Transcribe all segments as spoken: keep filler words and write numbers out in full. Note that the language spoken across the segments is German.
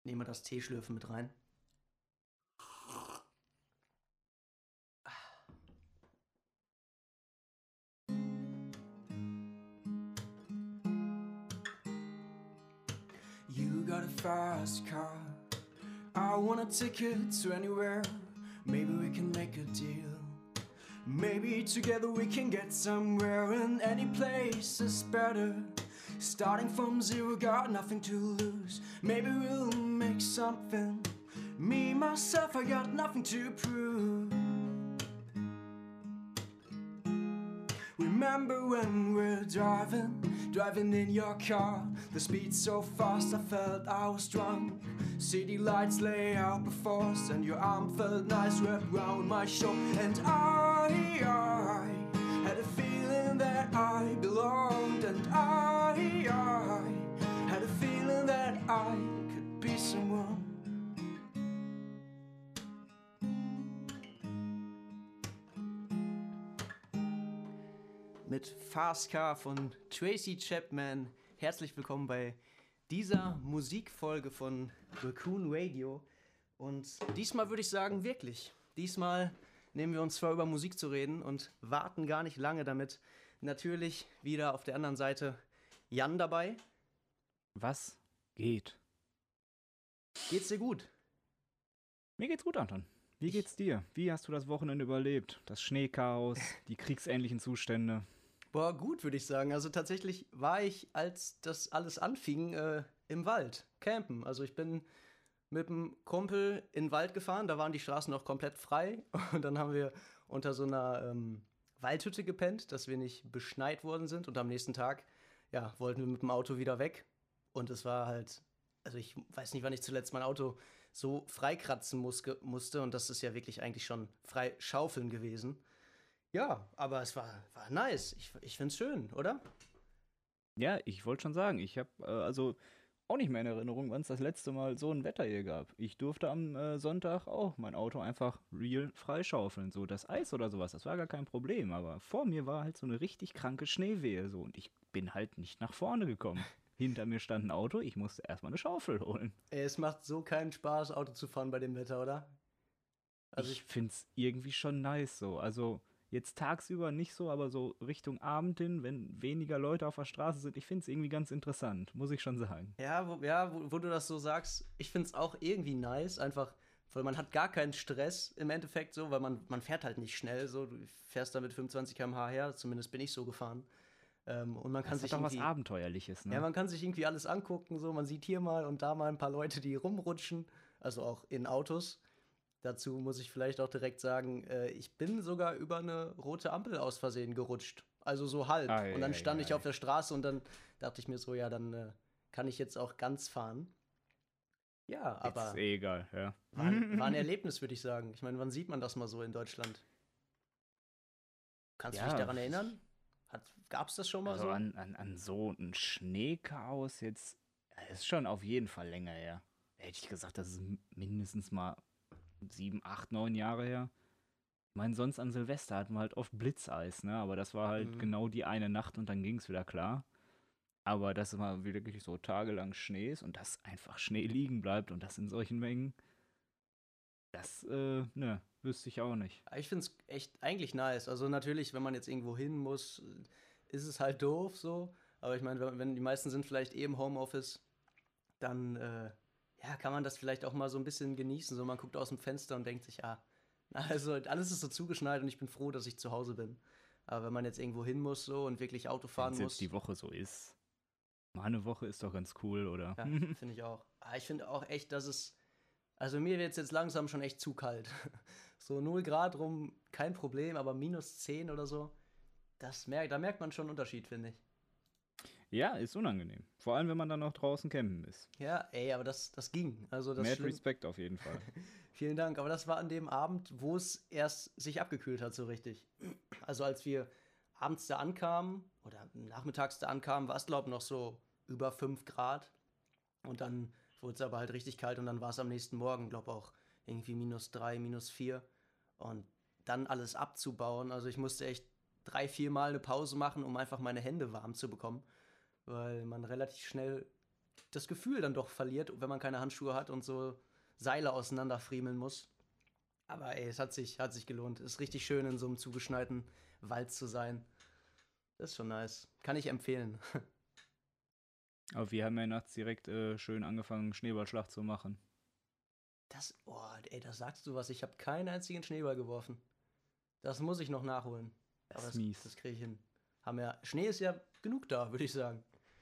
Nehmen wir das Teeschlürfen mit rein. You got a fast car. I want a ticket to anywhere. Maybe we can make a deal. Maybe together we can get somewhere, and any place is better. Starting from zero, got nothing to lose. Maybe we'll make something. Me, myself, I got nothing to prove. Remember when we're driving, driving in your car. The speed so fast I felt I was drunk. City lights lay out before us, and your arm felt nice wrapped round my shoulder. And I, I had a feeling that I belonged. And I, I had a feeling that I could be someone. Mit Fast Car von Tracy Chapman. Herzlich willkommen bei dieser Musikfolge von Raccoon Radio. Und diesmal würde ich sagen, wirklich. Diesmal nehmen wir uns vor, über Musik zu reden und warten gar nicht lange damit. Natürlich wieder auf der anderen Seite Jan dabei. Was geht? Geht's dir gut? Mir geht's gut, Anton. Wie geht's dir? Wie hast du das Wochenende überlebt? Das Schneechaos, die kriegsähnlichen Zustände? Boah, gut, würde ich sagen. Also tatsächlich war ich, als das alles anfing, äh, im Wald, campen. Also ich bin mit einem Kumpel in den Wald gefahren, da waren die Straßen noch komplett frei. Und dann haben wir unter so einer ähm, Waldhütte gepennt, dass wir nicht beschneit worden sind. Und am nächsten Tag, ja, wollten wir mit dem Auto wieder weg. Und es war halt, also ich weiß nicht, wann ich zuletzt mein Auto so freikratzen musste. musste. Und das ist ja wirklich eigentlich schon frei schaufeln gewesen. Ja, aber es war, war nice. Ich, ich find's schön, oder? Ja, ich wollte schon sagen, ich habe äh, also auch nicht mehr in Erinnerung, wann es das letzte Mal so ein Wetter hier gab. Ich durfte am äh, Sonntag auch mein Auto einfach real freischaufeln. So das Eis oder sowas, das war gar kein Problem. Aber vor mir war halt so eine richtig kranke Schneewehe so und ich bin halt nicht nach vorne gekommen. Hinter mir stand ein Auto, ich musste erstmal eine Schaufel holen. Ey, es macht so keinen Spaß, Auto zu fahren bei dem Wetter, oder? Also Ich ich, find's irgendwie schon nice so. Also jetzt tagsüber nicht so, aber so Richtung Abend hin, wenn weniger Leute auf der Straße sind, ich find's irgendwie ganz interessant, muss ich schon sagen. ja, wo, ja wo, wo du das so sagst, ich find's auch irgendwie nice, einfach, weil man hat gar keinen Stress im Endeffekt so, weil man, man fährt halt nicht schnell so, du fährst da mit fünfundzwanzig Kilometer pro Stunde her, zumindest bin ich so gefahren. Ähm, und man kann Das hat sich doch was irgendwie, Abenteuerliches, ja, ne? man kann sich irgendwie alles angucken, so, man sieht hier mal und da mal ein paar Leute, die rumrutschen, also auch in Autos. Dazu muss ich vielleicht auch direkt sagen, äh, ich bin sogar über eine rote Ampel aus Versehen gerutscht. Also so halb. Ei, Und dann ei, stand ich ei. auf der Straße und dann dachte ich mir so, ja, dann äh, kann ich jetzt auch ganz fahren. Ja, Jetzt ist aber eh egal, ja. war ein, war ein Erlebnis, würde ich sagen. Ich meine, wann sieht man das mal so in Deutschland? Kannst du dich Ja, daran erinnern? Hat, gab's das schon mal also so? an, an, an so ein Schneechaos jetzt, ja, ist schon auf jeden Fall länger her. Hätte ich gesagt, das ist m- mindestens mal sieben, acht, neun Jahre her. Ich meine, sonst an Silvester hatten wir halt oft Blitzeis, ne? Aber das war halt Mhm. genau die eine Nacht und dann ging es wieder klar. Aber dass immer wirklich so tagelang Schnee ist und dass einfach Schnee liegen bleibt und das in solchen Mengen, das, äh, ne, wüsste ich auch nicht. Aber ich finde es echt eigentlich nice. Also natürlich, wenn man jetzt irgendwo hin muss, äh, ist es halt doof so. Aber ich meine, wenn, wenn die meisten sind vielleicht eh im Homeoffice, dann äh, ja, kann man das vielleicht auch mal so ein bisschen genießen. So, man guckt aus dem Fenster und denkt sich, ah, also alles ist so zugeschneit und ich bin froh, dass ich zu Hause bin. Aber wenn man jetzt irgendwo hin muss so und wirklich Auto Wenn fahren es jetzt muss, die Woche so ist, mal eine Woche ist doch ganz cool, oder? ja, finde ich auch. Aber ich finde auch echt, dass es, also mir wird es jetzt langsam schon echt zu kalt. So null Grad rum, kein Problem, aber minus zehn oder so, das merkt, da merkt man schon einen Unterschied, finde ich. Ja, ist unangenehm. Vor allem, wenn man dann noch draußen campen ist. Ja, ey, aber das, das ging. Also das Mad schlimm. Respekt auf jeden Fall. Vielen Dank. Aber das war an dem Abend, wo es erst sich abgekühlt hat, so richtig. Also als wir abends da ankamen oder nachmittags da ankamen, war es, glaube ich, noch so über fünf Grad. Und dann wurde es aber halt richtig kalt und dann war es am nächsten Morgen, glaube ich, auch irgendwie minus drei, minus vier. Und dann alles abzubauen. Also ich musste echt drei, vier Mal eine Pause machen, um einfach meine Hände warm zu bekommen, weil man relativ schnell das Gefühl dann doch verliert, wenn man keine Handschuhe hat und so Seile auseinanderfriemeln muss. Aber ey, es hat sich, hat sich gelohnt. Ist richtig schön, in so einem zugeschneiten Wald zu sein. Das ist schon nice. Kann ich empfehlen. Aber wir haben ja nachts direkt äh, schön angefangen, Schneeballschlacht zu machen. Das, oh, ey, das sagst du was. Ich habe keinen einzigen Schneeball geworfen. Das muss ich noch nachholen. Das Aber ist mies. Das kriege ich hin. Haben ja, Schnee ist ja genug da, würde ich sagen.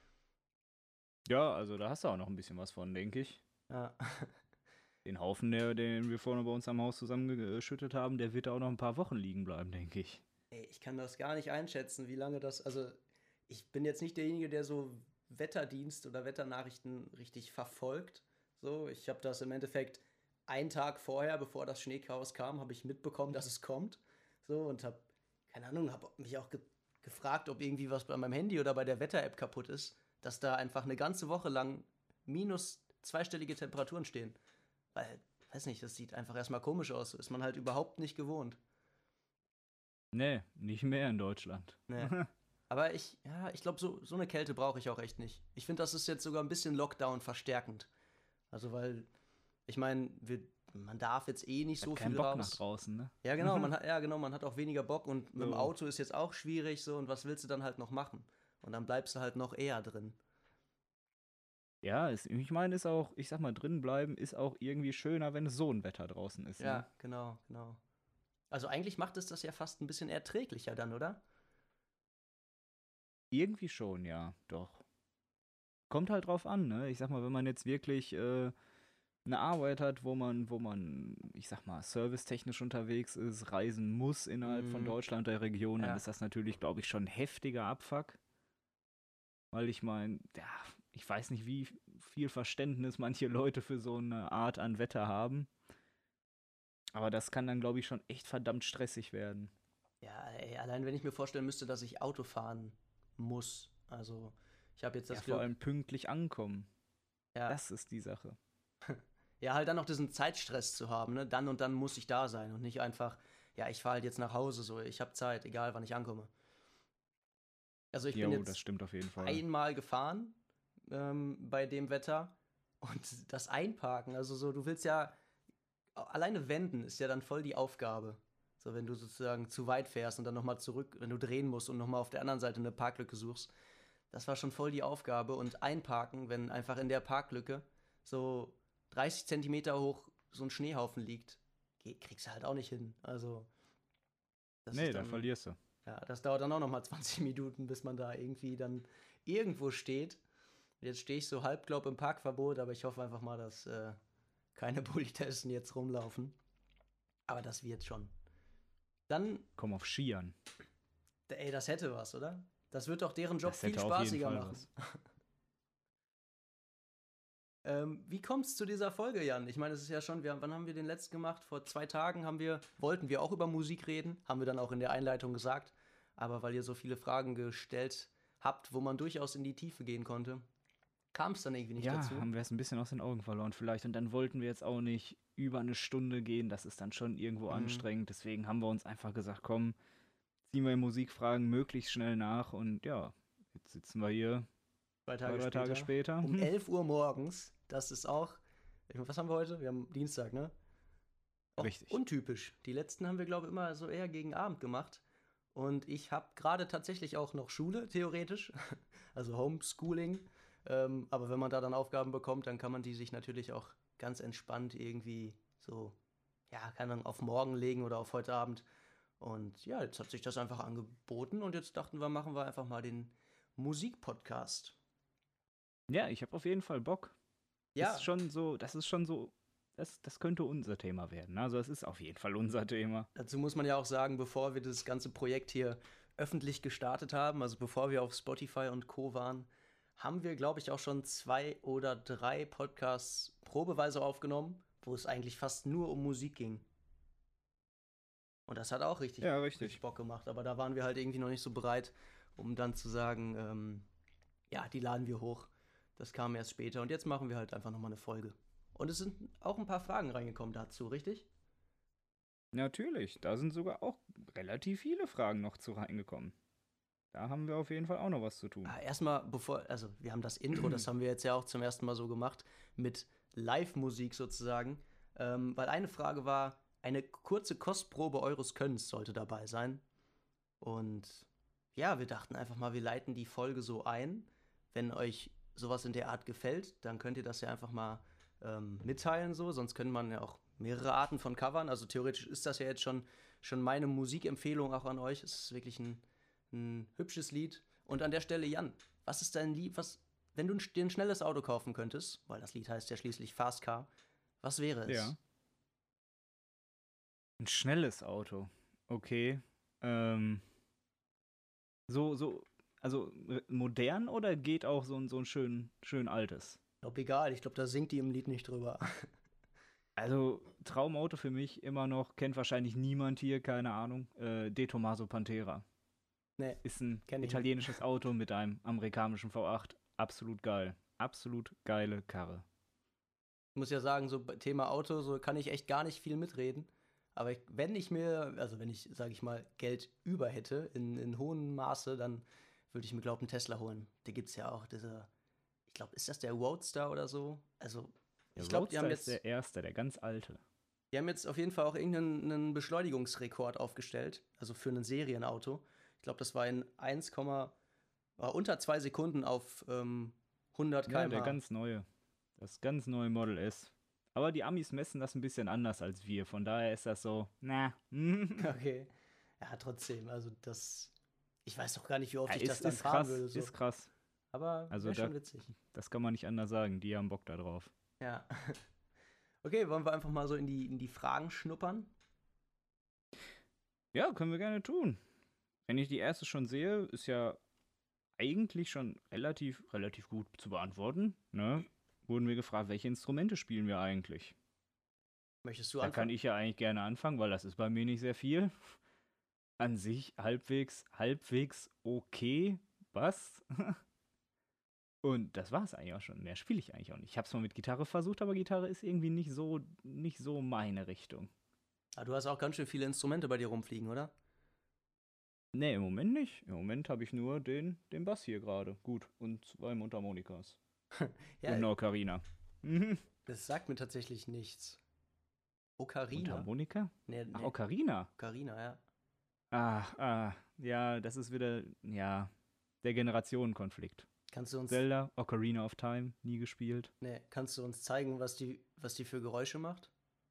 Ja, also da hast du auch noch ein bisschen was von, denke ich. Ja. Den Haufen, der, den wir vorne bei uns am Haus zusammengeschüttet haben, der wird da auch noch ein paar Wochen liegen bleiben, denke ich. Ey, ich kann das gar nicht einschätzen, wie lange das. Also, ich bin jetzt nicht derjenige, der so Wetterdienst oder Wetternachrichten richtig verfolgt. So, ich habe das im Endeffekt einen Tag vorher, bevor das Schneechaos kam, habe ich mitbekommen, dass es kommt. So, und habe, keine Ahnung, habe mich auch ge gefragt, ob irgendwie was bei meinem Handy oder bei der Wetter-App kaputt ist, dass da einfach eine ganze Woche lang minus zweistellige Temperaturen stehen. Weil, weiß nicht, das sieht einfach erstmal komisch aus. So ist man halt überhaupt nicht gewohnt. Nee, nicht mehr in Deutschland. Nee. Aber ich, ja, ich glaube, so, so eine Kälte brauche ich auch echt nicht. Ich finde, das ist jetzt sogar ein bisschen Lockdown verstärkend. Also, weil, ich meine, man darf jetzt eh nicht Hat so keinen viel Bock raus. nach draußen, ne? Ja, genau, man hat, ja, genau, man hat auch weniger Bock und mit dem So. Auto ist jetzt auch schwierig so und was willst du dann halt noch machen? Und dann bleibst du halt noch eher drin. Ja, es, ich meine, ist auch, ich sag mal, drin bleiben ist auch irgendwie schöner, wenn es so ein Wetter draußen ist. Ja, Ne? genau, genau. Also eigentlich macht es das ja fast ein bisschen erträglicher dann, oder? Irgendwie schon, ja, doch. Kommt halt drauf an, ne? Ich sag mal, wenn man jetzt wirklich äh, eine Arbeit hat, wo man, wo man, ich sag mal, servicetechnisch unterwegs ist, reisen muss innerhalb von Mhm. Deutschland der Region, dann Ja. ist das natürlich, glaube ich, schon ein heftiger Abfuck. Weil ich meine, ja, ich weiß nicht, wie viel Verständnis manche Leute für so eine Art an Wetter haben. Aber das kann dann, glaube ich, schon echt verdammt stressig werden. Ja, ey, allein wenn ich mir vorstellen müsste, dass ich Auto fahren muss. Also, ich habe jetzt Ja, das vor Glück, allem pünktlich ankommen. ja, Das ist die Sache. ja, halt dann noch diesen Zeitstress zu haben, ne? Dann und dann muss ich da sein und nicht einfach, ja, ich fahre halt jetzt nach Hause so, ich habe Zeit, egal wann ich ankomme. Also, ich bin Jo, das jetzt stimmt auf jeden Fall. einmal gefahren ähm, bei dem Wetter und das Einparken, also so, du willst ja alleine wenden ist ja dann voll die Aufgabe. So, wenn du sozusagen zu weit fährst und dann nochmal zurück, wenn du drehen musst und nochmal auf der anderen Seite eine Parklücke suchst. Das war schon voll die Aufgabe. Und einparken, wenn einfach in der Parklücke so dreißig Zentimeter hoch so ein Schneehaufen liegt, kriegst du halt auch nicht hin. Also, das Nee, ist da dann, verlierst du. ja, das dauert dann auch nochmal zwanzig Minuten, bis man da irgendwie dann irgendwo steht. Jetzt stehe ich so halb, glaub, im Parkverbot, aber ich hoffe einfach mal, dass äh, keine Politessen jetzt rumlaufen. Aber das wird schon. Dann, Komm auf Skiern. ey, das hätte was, oder? Das wird doch deren Job Das viel hätte auf jeden spaßiger Fall machen. was. Ähm, wie kommt's zu dieser Folge, Jan? Ich meine, es ist ja schon, wir, wann haben wir den letzten gemacht? Vor zwei Tagen haben wir, wollten wir auch über Musik reden, haben wir dann auch in der Einleitung gesagt. Aber weil ihr so viele Fragen gestellt habt, wo man durchaus in die Tiefe gehen konnte, kam es dann irgendwie nicht Ja, dazu. haben wir es ein bisschen aus den Augen verloren vielleicht. Und dann wollten wir jetzt auch nicht über eine Stunde gehen. Das ist dann schon irgendwo Mhm. anstrengend. Deswegen haben wir uns einfach gesagt, komm, ziehen wir Musikfragen möglichst schnell nach. Und ja, jetzt sitzen wir hier Zwei zwei, Tage drei später. Tage später. Um elf Uhr morgens. Das ist auch, was haben wir heute? Wir haben Dienstag, ne? Auch Richtig. untypisch. Die letzten haben wir, glaube ich, immer so eher gegen Abend gemacht. Und ich habe gerade tatsächlich auch noch Schule, theoretisch. Also Homeschooling. Ähm, aber wenn man da dann Aufgaben bekommt, dann kann man die sich natürlich auch ganz entspannt irgendwie so, ja, kann man auf morgen legen oder auf heute Abend. Und ja, jetzt hat sich das einfach angeboten und jetzt dachten wir, machen wir einfach mal den Musikpodcast. Ja, ich habe auf jeden Fall Bock. Ja, Ist schon so, das ist schon so, das, das könnte unser Thema werden. Also es ist auf jeden Fall unser Thema. dazu muss man ja auch sagen, bevor wir das ganze Projekt hier öffentlich gestartet haben, also bevor wir auf Spotify und Co. waren, haben wir, glaube ich, auch schon zwei oder drei Podcasts probeweise aufgenommen, wo es eigentlich fast nur um Musik ging. Und das hat auch richtig, Ja, richtig richtig. Bock gemacht. Aber da waren wir halt irgendwie noch nicht so bereit, um dann zu sagen, ähm, ja, die laden wir hoch. Das kam erst später. Und jetzt machen wir halt einfach nochmal eine Folge. Und es sind auch ein paar Fragen reingekommen dazu, richtig? Natürlich, da sind sogar auch relativ viele Fragen noch zu reingekommen. Da haben wir auf jeden Fall auch noch was zu tun. Ah, erstmal, bevor, also wir haben das Intro, das haben wir jetzt ja auch zum ersten Mal so gemacht, mit Live-Musik sozusagen. Ähm, weil eine Frage war, eine kurze Kostprobe eures Könnens sollte dabei sein. Und ja, wir dachten einfach mal, wir leiten die Folge so ein. Wenn euch sowas in der Art gefällt, dann könnt ihr das ja einfach mal ähm, mitteilen so. Sonst könnte man ja auch mehrere Arten von Covern. Also theoretisch ist das ja jetzt schon, schon meine Musikempfehlung auch an euch. Es ist wirklich ein, ein hübsches Lied. Und an der Stelle, Jan, was ist dein Lied, was, wenn du ein, dir ein schnelles Auto kaufen könntest, weil das Lied heißt ja schließlich Fast Car, was wäre es? Ja. Ein schnelles Auto. Okay. Ähm, so, so, also äh, modern oder geht auch so ein, so ein schön, schön altes? Ich glaube, egal. Ich glaube, da singt die im Lied nicht drüber. Also, Traumauto für mich immer noch, kennt wahrscheinlich niemand hier, keine Ahnung. Äh, De Tomaso Pantera. Nee, Ist ein kenn ich nicht. italienisches Auto mit einem amerikanischen V acht. Absolut geil. Absolut geile Karre. Ich muss ja sagen, so bei Thema Auto, so kann ich echt gar nicht viel mitreden. Aber ich, wenn ich mir, also wenn ich, sage ich mal, Geld über hätte, in, in hohem Maße, dann würde ich mir, glaube ich, einen Tesla holen. Da gibt es ja auch diese, ich glaube, ist das der Roadster oder so? Also, Der ich glaube, die haben Roadster ist jetzt, der erste, der ganz alte. die haben jetzt auf jeden Fall auch irgendeinen einen Beschleunigungsrekord aufgestellt. Also für ein Serienauto. Ich glaube, das war in eins, war unter zwei Sekunden auf ähm, hundert Ja, der Kilometer pro Stunde. ganz neue. Das ganz neue Model S. Aber die Amis messen das ein bisschen anders als wir. Von daher ist das so, na. Okay. Ja, trotzdem, also das. Ich weiß doch gar nicht, wie oft Ja, ich ist, das dann ist fahren krass, würde. So. ist krass. Aber Also wäre da, schon witzig. das kann man nicht anders sagen. Die haben Bock da drauf. Ja. Okay, wollen wir einfach mal so in die, in die Fragen schnuppern? Ja, können wir gerne tun. Wenn ich die erste schon sehe, ist ja eigentlich schon relativ, relativ gut zu beantworten. Ne? Wurden wir gefragt, welche Instrumente spielen wir eigentlich? Möchtest du Da kann anfangen? ich ja eigentlich gerne anfangen, weil das ist bei mir nicht sehr viel. An sich halbwegs, halbwegs okay. Was? Und das war es eigentlich auch schon. Mehr spiele ich eigentlich auch nicht. Ich habe es mal mit Gitarre versucht, aber Gitarre ist irgendwie nicht so, nicht so meine Richtung. Ah, du hast auch ganz schön viele Instrumente bei dir rumfliegen, oder? Nee, im Moment nicht. Im Moment habe ich nur den, den Bass hier gerade. Gut. Und zwei Mundharmonikas. Ja, Und eine Ocarina. Mhm. das sagt mir tatsächlich nichts. Ocarina? Mundharmonika? Nee, Ach, nee, Ocarina. Ocarina, ja. Ah, ah. Ja, das ist wieder, ja, der Generationenkonflikt. Kannst du uns, Zelda, Ocarina of Time, nie gespielt. nee, kannst du uns zeigen, was die, was die für Geräusche macht?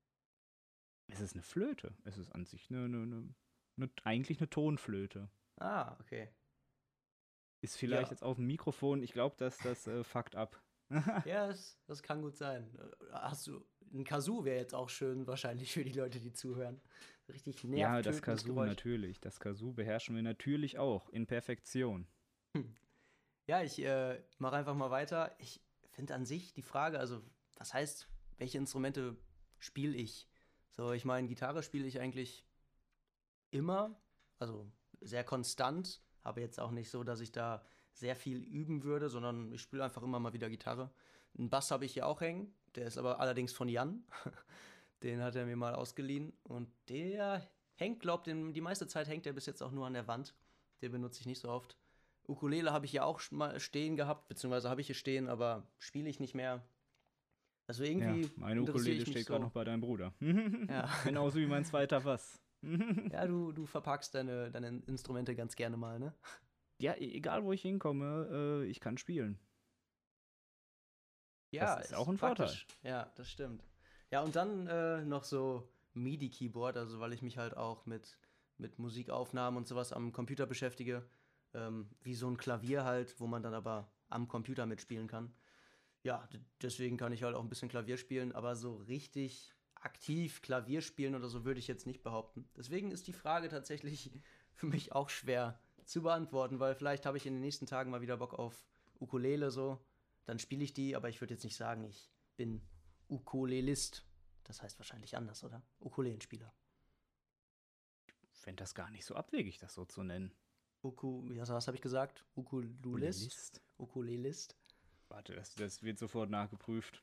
Es ist eine Flöte. Es ist an sich eine, eine, eine, eine eigentlich eine Tonflöte. Ah, okay. Ist vielleicht Ja. jetzt auf dem Mikrofon, ich glaube, dass das äh, fuckt ab. Ja, das, das kann gut sein. Äh, Hast du. Ein Kazoo wäre jetzt auch schön, wahrscheinlich für die Leute, die zuhören. Richtig Ja, das nervtötendes Kazoo Geräusch. natürlich. Das Kazoo beherrschen wir natürlich auch in Perfektion. Hm. Ja, ich äh, mache einfach mal weiter. Ich finde an sich die Frage, also, was heißt, welche Instrumente spiele ich? So, ich meine, Gitarre spiele ich eigentlich immer, also sehr konstant, aber jetzt auch nicht so, dass ich da sehr viel üben würde, sondern ich spiele einfach immer mal wieder Gitarre. Einen Bass habe ich hier auch hängen, der ist aber allerdings von Jan. Den hat er mir mal ausgeliehen und der hängt, glaubt, die meiste Zeit hängt der bis jetzt auch nur an der Wand. Den benutze ich nicht so oft. Ukulele habe ich hier auch mal stehen gehabt, beziehungsweise habe ich hier stehen, aber spiele ich nicht mehr. Also irgendwie Ja, meine interessiere Ukulele ich mich steht so. gerade noch bei deinem Bruder. Ja. Genauso wie mein zweiter Bass. Ja, du, du verpackst deine, deine Instrumente ganz gerne mal, ne? Ja, e- egal wo ich hinkomme, äh, ich kann spielen. Ja, Das ist auch ein Vorteil. praktisch. Ja, das stimmt. Ja, und dann äh, noch so MIDI-Keyboard, also weil ich mich halt auch mit, mit Musikaufnahmen und sowas am Computer beschäftige. Ähm, wie so ein Klavier halt, wo man dann aber am Computer mitspielen kann. Ja, d- deswegen kann ich halt auch ein bisschen Klavier spielen, aber so richtig aktiv Klavier spielen oder so würde ich jetzt nicht behaupten. Deswegen ist die Frage tatsächlich für mich auch schwer zu beantworten, weil vielleicht habe ich in den nächsten Tagen mal wieder Bock auf Ukulele so. Dann spiele ich die, aber ich würde jetzt nicht sagen, ich bin Ukulelist. Das heißt wahrscheinlich anders, oder? Ukulelenspieler. Fände das gar nicht so abwegig, das so zu nennen. Uku, ja, was habe ich gesagt? Ukululist? Ukulelist? Ukulelist. Warte, das, das wird sofort nachgeprüft.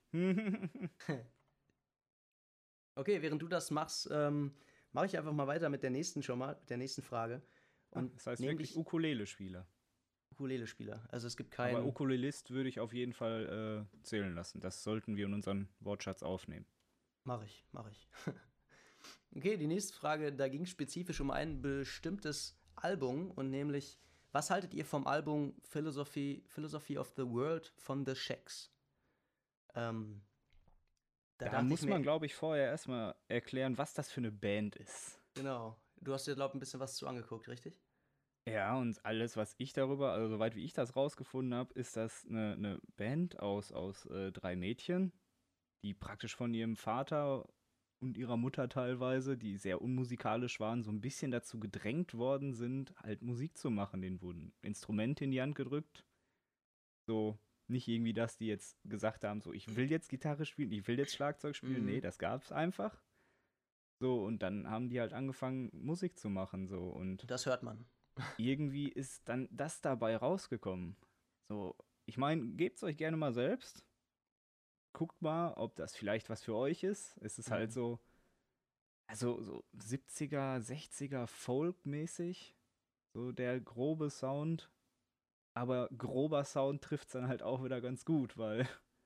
Okay, während du das machst, ähm, mache ich einfach mal weiter mit der nächsten schon mal, mit der nächsten Frage. Ah, Und das heißt wirklich nämlich Ukulele-Spieler. Ukulele-Spieler. Also es gibt Aber keinen. Ukulelist würde ich auf jeden Fall äh, zählen lassen. Das sollten wir in unseren Wortschatz aufnehmen. Mache ich, mache ich. Okay, die nächste Frage, da ging es spezifisch um ein bestimmtes Album und nämlich, was haltet ihr vom Album Philosophy, Philosophy of the World von The Shacks? Ähm, Da Da dachte ich muss mir, man, glaube ich, vorher erstmal erklären, was das für eine Band ist. genau, du hast dir, glaube ich, ein bisschen was zu angeguckt, richtig? Ja, und alles, was ich darüber, also soweit wie ich das rausgefunden habe, ist das eine, eine Band aus, aus äh, drei Mädchen, die praktisch von ihrem Vater und ihrer Mutter teilweise, die sehr unmusikalisch waren, so ein bisschen dazu gedrängt worden sind, halt Musik zu machen. Denen wurden Instrumente in die Hand gedrückt. So, nicht irgendwie, dass die jetzt gesagt haben, so, ich will jetzt Gitarre spielen, ich will jetzt Schlagzeug spielen. Nee, Mhm. das gab's einfach. So, und dann haben die halt angefangen, Musik zu machen, so. Und Das hört man. irgendwie ist dann das dabei rausgekommen. So, ich meine, gebt's euch gerne mal selbst. Guckt mal, ob das vielleicht was für euch ist. Es ist halt Mhm. so, also so siebziger, sechziger Folk-mäßig, so der grobe Sound. Aber grober Sound trifft's dann halt auch wieder ganz gut, weil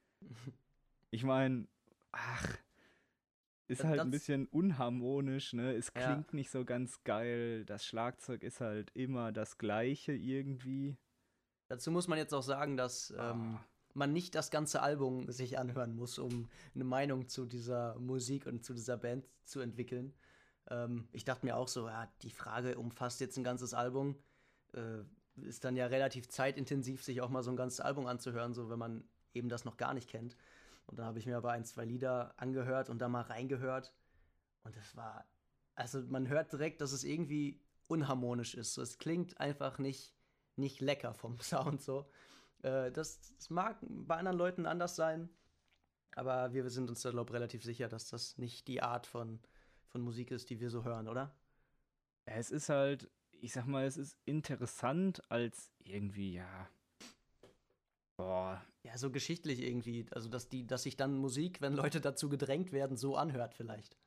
ich meine, ach, ist Das, halt ein das, bisschen unharmonisch, ne? Es ja, klingt nicht so ganz geil. Das Schlagzeug ist halt immer das gleiche irgendwie. dazu muss man jetzt auch sagen, dass ähm, Ah. man nicht das ganze Album sich anhören muss, um eine Meinung zu dieser Musik und zu dieser Band zu entwickeln. Ähm, ich dachte mir auch so, ja, die Frage umfasst jetzt ein ganzes Album. Äh, Ist dann ja relativ zeitintensiv, sich auch mal so ein ganzes Album anzuhören, so wenn man eben das noch gar nicht kennt. Und dann habe ich mir aber ein, zwei Lieder angehört und da mal reingehört. Und das war, also man hört direkt, dass es irgendwie unharmonisch ist. So, es klingt einfach nicht, nicht lecker vom Sound so. Äh, das, das mag bei anderen Leuten anders sein, aber wir sind uns da, glaube ich, relativ sicher, dass das nicht die Art von, von Musik ist, die wir so hören, oder? Ja, es ist halt, ich sag mal, es ist interessant als irgendwie, ja, boah, Ja, so geschichtlich irgendwie. Also, dass die, dass sich dann Musik, wenn Leute dazu gedrängt werden, so anhört, vielleicht.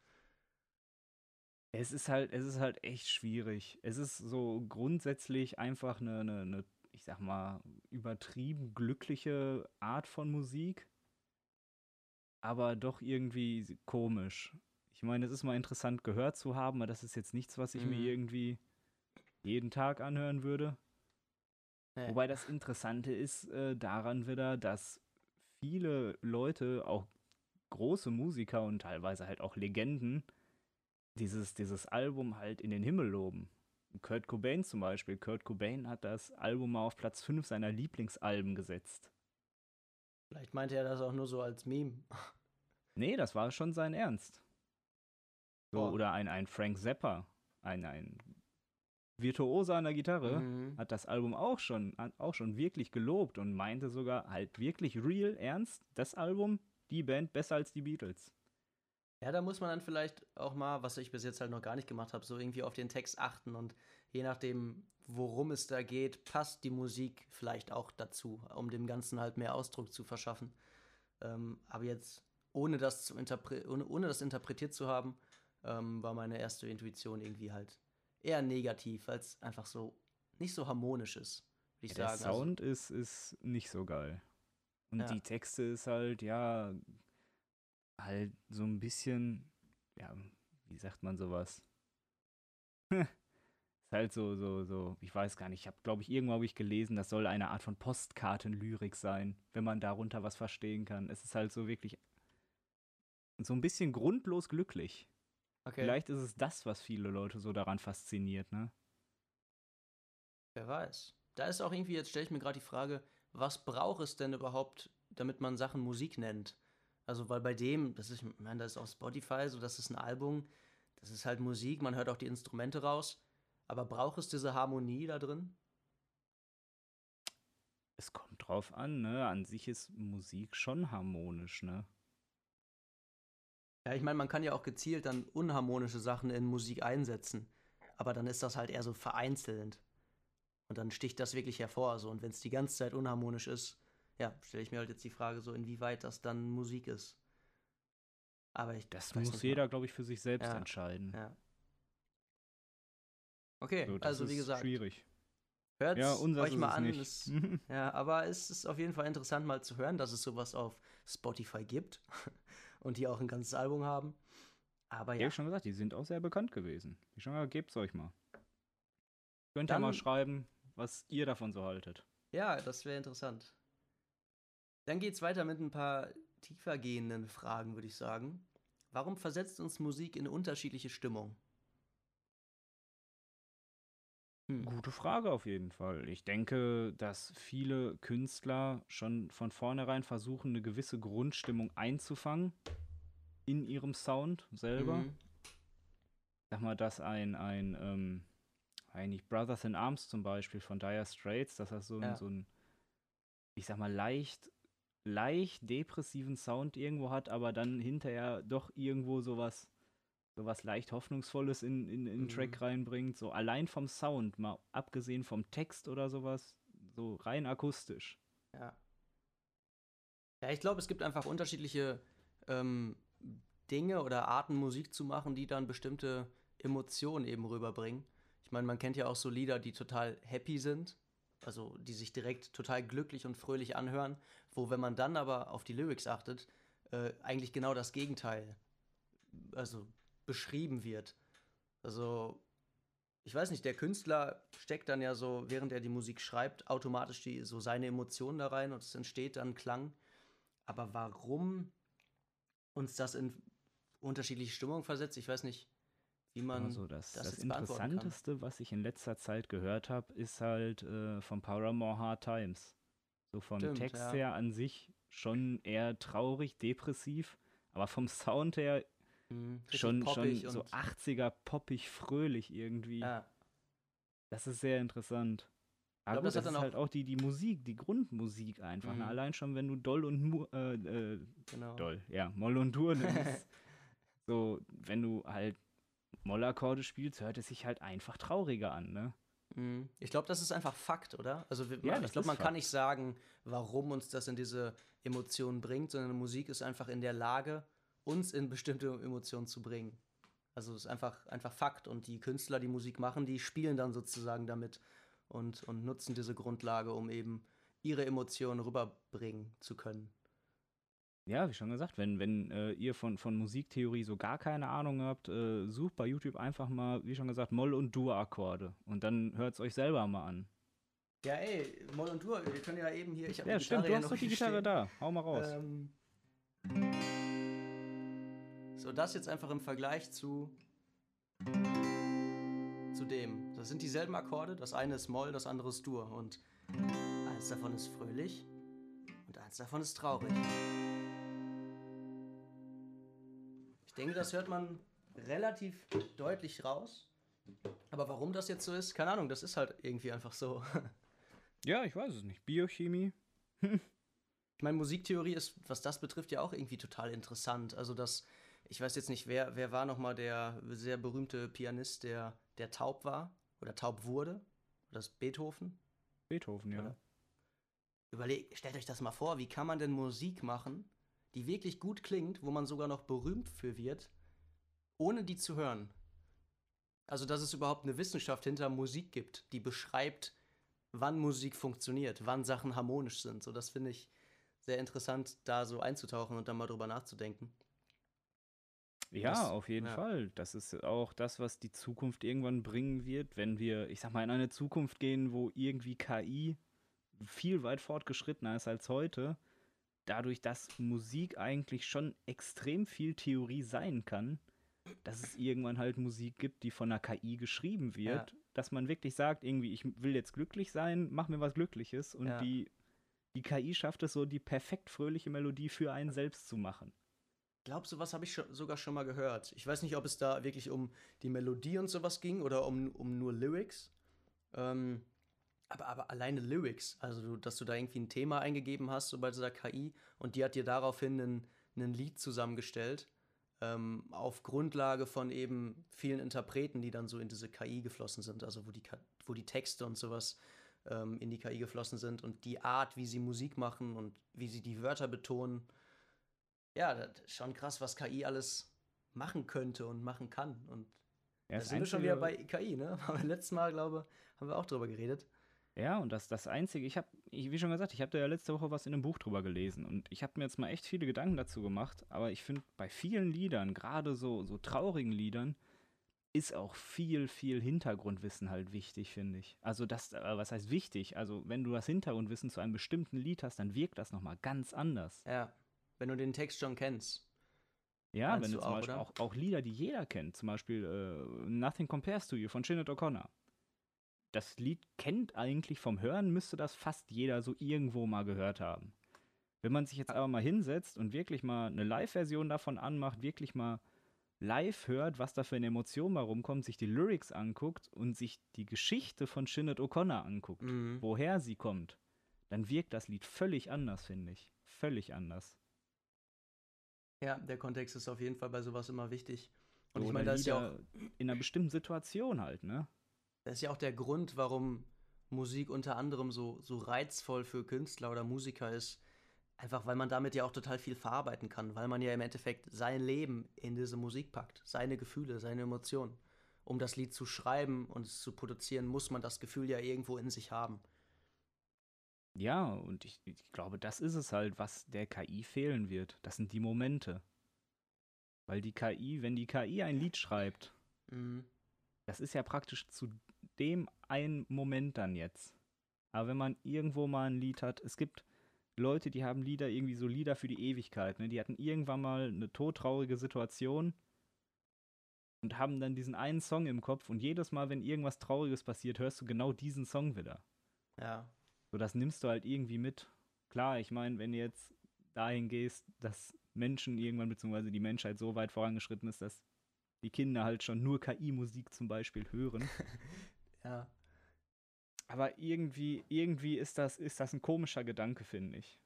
es ist halt, es ist halt echt schwierig. Es ist so grundsätzlich einfach eine, eine, eine, ich sag mal, übertrieben glückliche Art von Musik, aber doch irgendwie komisch. Ich meine, es ist mal interessant gehört zu haben, aber das ist jetzt nichts, was ich mir Mhm. irgendwie jeden Tag anhören würde. Nee. Wobei das Interessante ist äh, daran wieder, dass viele Leute, auch große Musiker und teilweise halt auch Legenden, dieses, dieses Album halt in den Himmel loben. Kurt Cobain zum Beispiel. Kurt Cobain hat das Album mal auf Platz fünf seiner Lieblingsalben gesetzt. Vielleicht meinte er das auch nur so als Meme. Nee, das war schon sein Ernst. So, Boah. oder ein, ein Frank Zappa, ein, ein Virtuose an der Gitarre, Mhm. hat das Album auch schon, auch schon wirklich gelobt und meinte sogar halt wirklich real ernst, das Album, die Band besser als die Beatles. Ja, da muss man dann vielleicht auch mal, was ich bis jetzt halt noch gar nicht gemacht habe, so irgendwie auf den Text achten und je nachdem, worum es da geht, passt die Musik vielleicht auch dazu, um dem Ganzen halt mehr Ausdruck zu verschaffen. Ähm, aber jetzt, ohne das, zu interpre ohne, ohne das interpretiert zu haben, ähm, war meine erste Intuition irgendwie halt eher negativ, weil es einfach so nicht so harmonisch ist, würde ich Ja, der sagen. Also, Sound ist, ist nicht so geil. Und ja, die Texte ist halt, ja, halt so ein bisschen, ja, wie sagt man sowas? Ist halt so, so, so, ich weiß gar nicht, ich habe, glaube ich, irgendwo habe ich gelesen, das soll eine Art von Postkartenlyrik sein, wenn man darunter was verstehen kann. Es ist halt so wirklich so ein bisschen grundlos glücklich. okay, Vielleicht ist es das, was viele Leute so daran fasziniert, ne? wer weiß. Da ist auch irgendwie, jetzt stelle ich mir gerade die Frage, was braucht es denn überhaupt, damit man Sachen Musik nennt? Also, weil bei dem, das ist, ich meine, das ist auf Spotify, so das ist ein Album, das ist halt Musik, man hört auch die Instrumente raus, aber braucht es diese Harmonie da drin? Es kommt drauf an, ne? An sich ist Musik schon harmonisch, ne? Ja, ich meine, man kann ja auch gezielt dann unharmonische Sachen in Musik einsetzen, aber dann ist das halt eher so vereinzelt und dann sticht das wirklich hervor, so und wenn es die ganze Zeit unharmonisch ist, ja, stelle ich mir halt jetzt die Frage so, inwieweit das dann Musik ist. Aber ich Das weiß muss nicht mal. jeder, glaube ich, für sich selbst Ja, entscheiden. ja. Okay, So, das also wie ist gesagt, schwierig. Ja, hört's unseres euch ist mal es an. nicht. Es, ja, aber es ist auf jeden Fall interessant mal zu hören, dass es sowas auf Spotify gibt und die auch ein ganzes Album haben. Aber Ja, hab ja, ich schon gesagt, die sind auch sehr bekannt gewesen. Ich schon gesagt, gebt's euch mal. Könnt ja mal dann, schreiben, was ihr davon so haltet. ja, das wäre interessant. Dann geht's weiter mit ein paar tiefergehenden Fragen, würde ich sagen. Warum versetzt uns Musik in unterschiedliche Stimmung? Hm. Gute Frage auf jeden Fall. Ich denke, dass viele Künstler schon von vornherein versuchen, eine gewisse Grundstimmung einzufangen in ihrem Sound selber. Mhm. Sag mal, dass ein, ein, ähm, eigentlich Brothers in Arms zum Beispiel von Dire Straits, dass das so ein, Ja. so ein, ich sag mal, leicht, leicht depressiven Sound irgendwo hat, aber dann hinterher doch irgendwo sowas, sowas leicht Hoffnungsvolles in, in, in den Mhm. Track reinbringt. So allein vom Sound, mal abgesehen vom Text oder sowas, so rein akustisch. Ja. Ja, ich glaube, es gibt einfach unterschiedliche ähm, Dinge oder Arten, Musik zu machen, die dann bestimmte Emotionen eben rüberbringen. Ich meine, man kennt ja auch so Lieder, die total happy sind, also die sich direkt total glücklich und fröhlich anhören, wo, wenn man dann aber auf die Lyrics achtet, äh, eigentlich genau das Gegenteil, also beschrieben wird. Also, ich weiß nicht, der Künstler steckt dann ja so, während er die Musik schreibt, automatisch die, so seine Emotionen da rein und es entsteht dann Klang. Aber warum uns das in unterschiedliche Stimmungen versetzt? Ich weiß nicht, wie man Also das, das das jetzt beantworten kann. Interessanteste, was ich in letzter Zeit gehört habe, ist halt äh, von Paramore Hard Times. So vom Stimmt, Text ja. her an sich schon eher traurig, depressiv, aber vom Sound her Mhm. Richtig schon, poppig schon so und achtziger poppig, fröhlich irgendwie. ja. Das ist sehr interessant. Ich Aber glaube, gut, das hat das dann ist auch. halt auch die, die Musik, die Grundmusik einfach. Ne? Mhm. Allein schon, wenn du Doll und Mu äh, äh, Genau. Doll, ja, Moll und Dur nimmst. So, wenn du halt Mollakkorde spielst, hört es sich halt einfach trauriger an, ne? Mhm. Ich glaube, das ist einfach Fakt, oder? Also wir- Ja, ma- ich das glaube, ist man kann nicht Fakt. sagen, warum uns das in diese Emotionen bringt, sondern Musik ist einfach in der Lage, uns in bestimmte Emotionen zu bringen. Also es ist einfach, einfach Fakt. Und die Künstler, die Musik machen, die spielen dann sozusagen damit und, und nutzen diese Grundlage, um eben ihre Emotionen rüberbringen zu können. Ja, wie schon gesagt, wenn, wenn äh, ihr von, von Musiktheorie so gar keine Ahnung habt, äh, sucht bei YouTube einfach mal, wie schon gesagt, Moll- und Dur-Akkorde. Und dann hört es euch selber mal an. Ja, ey, Moll und Dur, wir können ja eben hier, ich habe die Ja, stimmt, Gitarre du ja hast noch doch die hier Gitarre stehen. da. Hau mal raus. Ähm, so, das jetzt einfach im Vergleich zu, zu dem. Das sind dieselben Akkorde, das eine ist Moll, das andere ist Dur. Und eins davon ist fröhlich und eins davon ist traurig. Ich denke, das hört man relativ deutlich raus. Aber warum das jetzt so ist, keine Ahnung, das ist halt irgendwie einfach so. Ja, ich weiß es nicht. Biochemie? Ich meine, Musiktheorie ist, was das betrifft, ja auch irgendwie total interessant. Also das, ich weiß jetzt nicht, wer, wer war nochmal der sehr berühmte Pianist, der, der taub war oder taub wurde? Das ist Beethoven? Beethoven, ja. Oder? Überleg, stellt euch das mal vor, wie kann man denn Musik machen, die wirklich gut klingt, wo man sogar noch berühmt für wird, ohne die zu hören? Also, dass es überhaupt eine Wissenschaft hinter Musik gibt, die beschreibt, wann Musik funktioniert, wann Sachen harmonisch sind. So, das finde ich sehr interessant, da so einzutauchen und dann mal drüber nachzudenken. Ja, Was, auf jeden ja, Fall. Das ist auch das, was die Zukunft irgendwann bringen wird, wenn wir, ich sag mal, in eine Zukunft gehen, wo irgendwie K I viel weit fortgeschrittener ist als heute. Dadurch, dass Musik eigentlich schon extrem viel Theorie sein kann, dass es irgendwann halt Musik gibt, die von einer K I geschrieben ja, wird, dass man wirklich sagt, irgendwie, ich will jetzt glücklich sein, mach mir was Glückliches und ja. die, die K I schafft es so, die perfekt fröhliche Melodie für einen selbst zu machen. Glaubst du, was habe ich schon, sogar schon mal gehört? Ich weiß nicht, ob es da wirklich um die Melodie und sowas ging oder um, um nur Lyrics. Ähm, aber, aber alleine Lyrics, also du, dass du da irgendwie ein Thema eingegeben hast, so bei dieser K I, und die hat dir daraufhin ein, ein Lied zusammengestellt, ähm, auf Grundlage von eben vielen Interpreten, die dann so in diese K I geflossen sind, also wo die, Ka- wo die Texte und sowas ähm, in die K I geflossen sind und die Art, wie sie Musik machen und wie sie die Wörter betonen. Ja, das ist schon krass, was K I alles machen könnte und machen kann. Und Ja, Da das sind wir schon wieder Einzige, bei K I, ne? Haben wir letztes Mal, glaube haben wir auch drüber geredet. ja, und das, das Einzige, ich habe, ich, wie schon gesagt, ich habe da ja letzte Woche was in einem Buch drüber gelesen und ich habe mir jetzt mal echt viele Gedanken dazu gemacht, aber ich finde, bei vielen Liedern, gerade so, so traurigen Liedern, ist auch viel, viel Hintergrundwissen halt wichtig, finde ich. Also das, äh, was heißt wichtig? Also wenn du das Hintergrundwissen zu einem bestimmten Lied hast, dann wirkt das nochmal ganz anders. Ja. Wenn du den Text schon kennst. Ja, wenn Meinst du du zum auch, Beispiel oder? auch, auch Lieder, die jeder kennt, zum Beispiel äh, Nothing Compares to You von Sinead O'Connor. Das Lied kennt eigentlich vom Hören, müsste das fast jeder so irgendwo mal gehört haben. Wenn man sich jetzt aber mal hinsetzt und wirklich mal eine Live-Version davon anmacht, wirklich mal live hört, was da für eine Emotion mal rumkommt, sich die Lyrics anguckt und sich die Geschichte von Sinead O'Connor anguckt, Mhm. woher sie kommt, dann wirkt das Lied völlig anders, finde ich. Völlig anders. Ja, der Kontext ist auf jeden Fall bei sowas immer wichtig. Und So, ich oder meine, da ist ja auch, Lieder in einer bestimmten Situation halt, ne? das ist ja auch der Grund, warum Musik unter anderem so, so reizvoll für Künstler oder Musiker ist. Einfach weil man damit ja auch total viel verarbeiten kann, weil man ja im Endeffekt sein Leben in diese Musik packt, seine Gefühle, seine Emotionen. Um das Lied zu schreiben und es zu produzieren, muss man das Gefühl ja irgendwo in sich haben. Ja, und ich, ich glaube, das ist es halt, was der K I fehlen wird. Das sind die Momente. Weil die K I, wenn die K I ein Lied schreibt, Mhm. das ist ja praktisch zu dem einen Moment dann jetzt. Aber wenn man irgendwo mal ein Lied hat, es gibt Leute, die haben Lieder, irgendwie so Lieder für die Ewigkeit, ne? Die hatten irgendwann mal eine todtraurige Situation und haben dann diesen einen Song im Kopf und jedes Mal, wenn irgendwas Trauriges passiert, hörst du genau diesen Song wieder. Ja. So, das nimmst du halt irgendwie mit. Klar, ich meine, wenn du jetzt dahin gehst, dass Menschen irgendwann, beziehungsweise die Menschheit so weit vorangeschritten ist, dass die Kinder halt schon nur K I-Musik zum Beispiel hören. Ja. Aber irgendwie, irgendwie ist das, ist das ein komischer Gedanke, finde ich.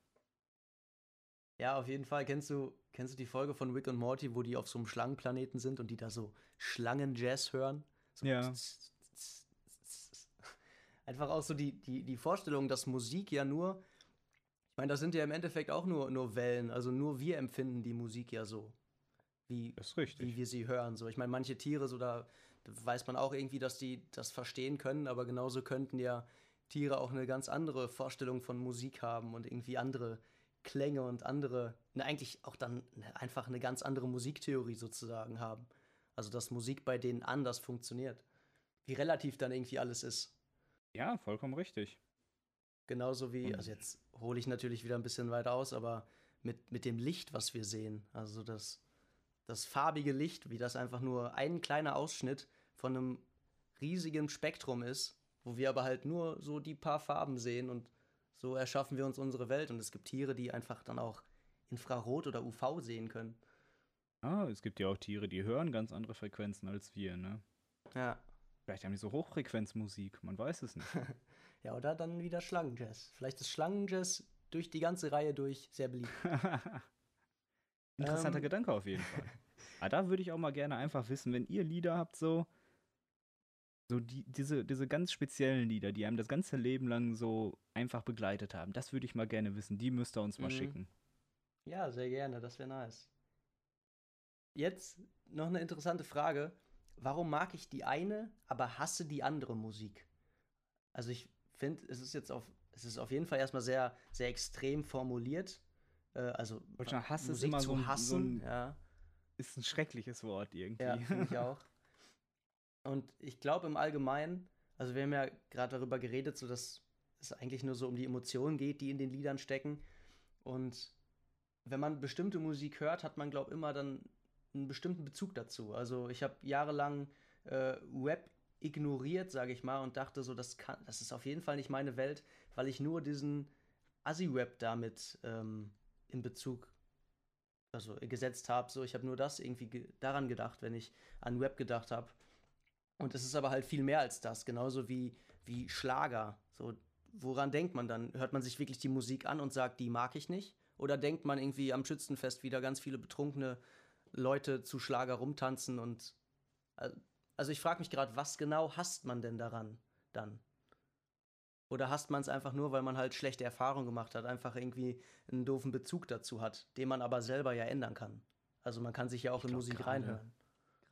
Ja, auf jeden Fall. Kennst du, kennst du die Folge von Rick und Morty, wo die auf so einem Schlangenplaneten sind und die da so Schlangenjazz hören? So Ja. einfach auch so die, die, die Vorstellung, dass Musik ja nur, ich meine, das sind ja im Endeffekt auch nur, nur Wellen, also nur wir empfinden die Musik ja so, wie, Das ist wie richtig. wir sie hören. So, ich meine, manche Tiere, so da, da weiß man auch irgendwie, dass die das verstehen können, aber genauso könnten ja Tiere auch eine ganz andere Vorstellung von Musik haben und irgendwie andere Klänge und andere, ne, eigentlich auch dann ne, einfach eine ganz andere Musiktheorie sozusagen haben. Also, dass Musik bei denen anders funktioniert. Wie relativ dann irgendwie alles ist. Ja, vollkommen richtig. Genauso wie, Und also jetzt hole ich natürlich wieder ein bisschen weit aus, aber mit, mit dem Licht, was wir sehen, also das, das farbige Licht, wie das einfach nur ein kleiner Ausschnitt von einem riesigen Spektrum ist, wo wir aber halt nur so die paar Farben sehen und so erschaffen wir uns unsere Welt. Und es gibt Tiere, die einfach dann auch Infrarot oder U V sehen können. ah, es gibt ja auch Tiere, die hören ganz andere Frequenzen als wir, ne? Ja. Vielleicht haben die so Hochfrequenzmusik, man weiß es nicht. Ja, oder dann wieder Schlangenjazz. Vielleicht ist Schlangenjazz durch die ganze Reihe durch sehr beliebt. Interessanter Ähm, Gedanke auf jeden Fall. Aber da würde ich auch mal gerne einfach wissen, wenn ihr Lieder habt, so, so die, diese, diese ganz speziellen Lieder, die einem das ganze Leben lang so einfach begleitet haben, das würde ich mal gerne wissen. Die müsst ihr uns mal mhm. schicken. Ja, sehr gerne, das wäre nice. Jetzt noch eine interessante Frage. Warum mag ich die eine, aber hasse die andere Musik? Also ich finde, es ist jetzt auf, es ist auf jeden Fall erstmal sehr, sehr extrem formuliert. Äh, also wa- Deutschland Hass ist Musik immer so zu ein, so hassen, ein, ja, ist ein schreckliches Wort ja, irgendwie. finde ich auch. Und ich glaube im Allgemeinen, also wir haben ja gerade darüber geredet, so dass es eigentlich nur so um die Emotionen geht, die in den Liedern stecken. Und wenn man bestimmte Musik hört, hat man, glaube ich, immer dann einen bestimmten Bezug dazu. Also ich habe jahrelang äh, Rap ignoriert, sage ich mal, und dachte so, das kann, das ist auf jeden Fall nicht meine Welt, weil ich nur diesen Assi-Rap damit ähm, in Bezug also gesetzt habe. So, ich habe nur das irgendwie ge daran gedacht, wenn ich an Rap gedacht habe. Und es ist aber halt viel mehr als das, genauso wie, wie Schlager. So, woran denkt man dann? Hört man sich wirklich die Musik an und sagt, die mag ich nicht? Oder denkt man irgendwie am Schützenfest wieder ganz viele betrunkene Leute zu Schlager rumtanzen und also ich frage mich gerade, was genau hasst man denn daran dann? Oder hasst man es einfach nur, weil man halt schlechte Erfahrungen gemacht hat, einfach irgendwie einen doofen Bezug dazu hat, den man aber selber ja ändern kann. Also man kann sich ja auch Ich in glaube Musik gerade, reinhören.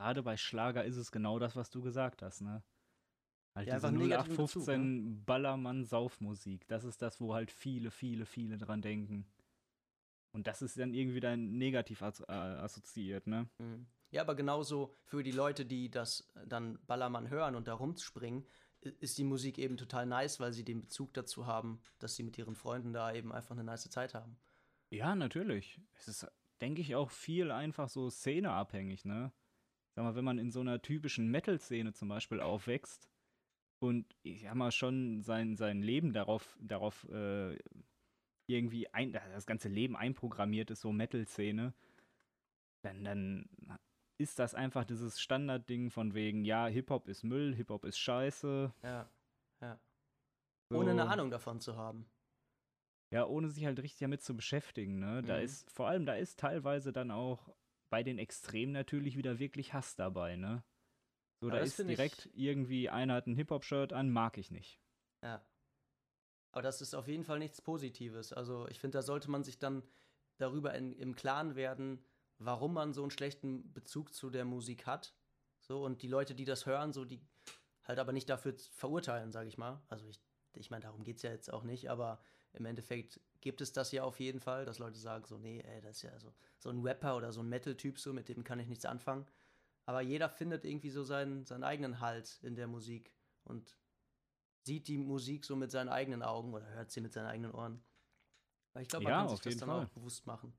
Gerade bei Schlager ist es genau das, was du gesagt hast, ne? Halt Ja, einfach diese einen negativen Bezug, ne? null acht fünfzehn Ballermann-Saufmusik. Das ist das, wo halt viele, viele, viele dran denken. Und das ist dann irgendwie dann negativ as äh, assoziiert, ne? Mhm. Ja, aber genauso für die Leute, die das dann Ballermann hören und da rumspringen, i- ist die Musik eben total nice, weil sie den Bezug dazu haben, dass sie mit ihren Freunden da eben einfach eine nice Zeit haben. Ja, natürlich. Es ist, denke ich, auch viel einfach so szeneabhängig, ne? Sag mal, wenn man in so einer typischen Metal-Szene zum Beispiel aufwächst und ich sag mal schon sein, sein Leben darauf, darauf äh, irgendwie ein, das ganze Leben einprogrammiert ist, so Metal-Szene, dann, dann ist das einfach dieses Standardding von wegen, ja, Hip-Hop ist Müll, Hip-Hop ist Scheiße, Ja, ja. Ohne eine so, Ahnung davon zu haben. ja, ohne sich halt richtig damit zu beschäftigen, ne? Da Mhm. ist, vor allem, da ist teilweise dann auch bei den Extremen natürlich wieder wirklich Hass dabei, ne? So, da Aber das ist finde ich, direkt irgendwie einer hat ein Hip-Hop-Shirt an, mag ich nicht. ja. Aber das ist auf jeden Fall nichts Positives. Also ich finde, da sollte man sich dann darüber in, im Klaren werden, warum man so einen schlechten Bezug zu der Musik hat. So, und die Leute, die das hören, so, die halt aber nicht dafür z- verurteilen, sage ich mal. Also ich, ich meine, darum geht es ja jetzt auch nicht, aber im Endeffekt gibt es das ja auf jeden Fall, dass Leute sagen so, nee, ey, das ist ja so, so ein Rapper oder so ein Metal-Typ, so, mit dem kann ich nichts anfangen. Aber jeder findet irgendwie so seinen, seinen eigenen Halt in der Musik und sieht die Musik so mit seinen eigenen Augen oder hört sie mit seinen eigenen Ohren. Weil ich glaube, man Ja, kann sich auf das jeden dann auch Fall. bewusst machen.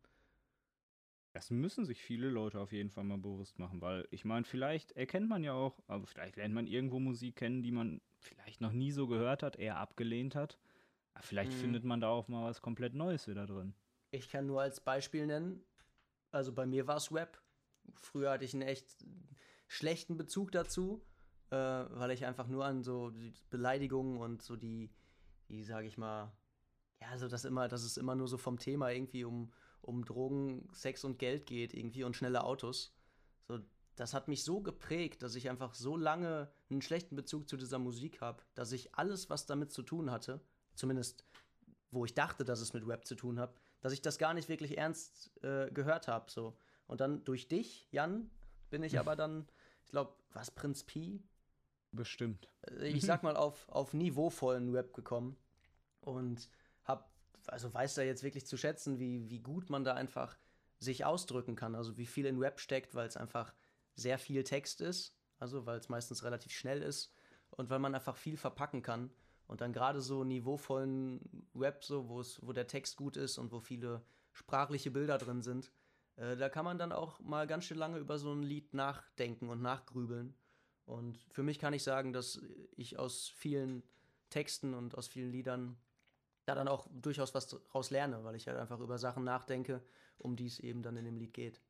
Das müssen sich viele Leute auf jeden Fall mal bewusst machen, weil ich meine, vielleicht erkennt man ja auch, aber vielleicht lernt man irgendwo Musik kennen, die man vielleicht noch nie so gehört hat, eher abgelehnt hat. Aber vielleicht Mhm. findet man da auch mal was komplett Neues wieder drin. Ich kann nur als Beispiel nennen, also bei mir war es Rap. Früher hatte ich einen echt schlechten Bezug dazu, äh, weil ich einfach nur an so die Beleidigungen und so die, die sage ich mal, ja, so dass immer, dass es immer nur so vom Thema irgendwie um, um Drogen, Sex und Geld geht irgendwie und schnelle Autos. So, das hat mich so geprägt, dass ich einfach so lange einen schlechten Bezug zu dieser Musik habe, dass ich alles, was damit zu tun hatte, zumindest wo ich dachte, dass es mit Rap zu tun hat, dass ich das gar nicht wirklich ernst äh, gehört habe. So. Und dann durch dich, Jan, bin ich aber dann, ich glaube, was, Prinz Pi? Bestimmt. Äh, Ich sag mal, auf, auf niveauvollen Rap gekommen und hab, also weiß da jetzt wirklich zu schätzen, wie, wie gut man da einfach sich ausdrücken kann. Also wie viel in Rap steckt, weil es einfach sehr viel Text ist, also weil es meistens relativ schnell ist und weil man einfach viel verpacken kann. Und dann gerade so niveauvollen Rap, so, wo es, wo der Text gut ist und wo viele sprachliche Bilder drin sind, äh, da kann man dann auch mal ganz schön lange über so ein Lied nachdenken und nachgrübeln. Und für mich kann ich sagen, dass ich aus vielen Texten und aus vielen Liedern da dann auch durchaus was draus lerne, weil ich halt einfach über Sachen nachdenke, um die es eben dann in dem Lied geht.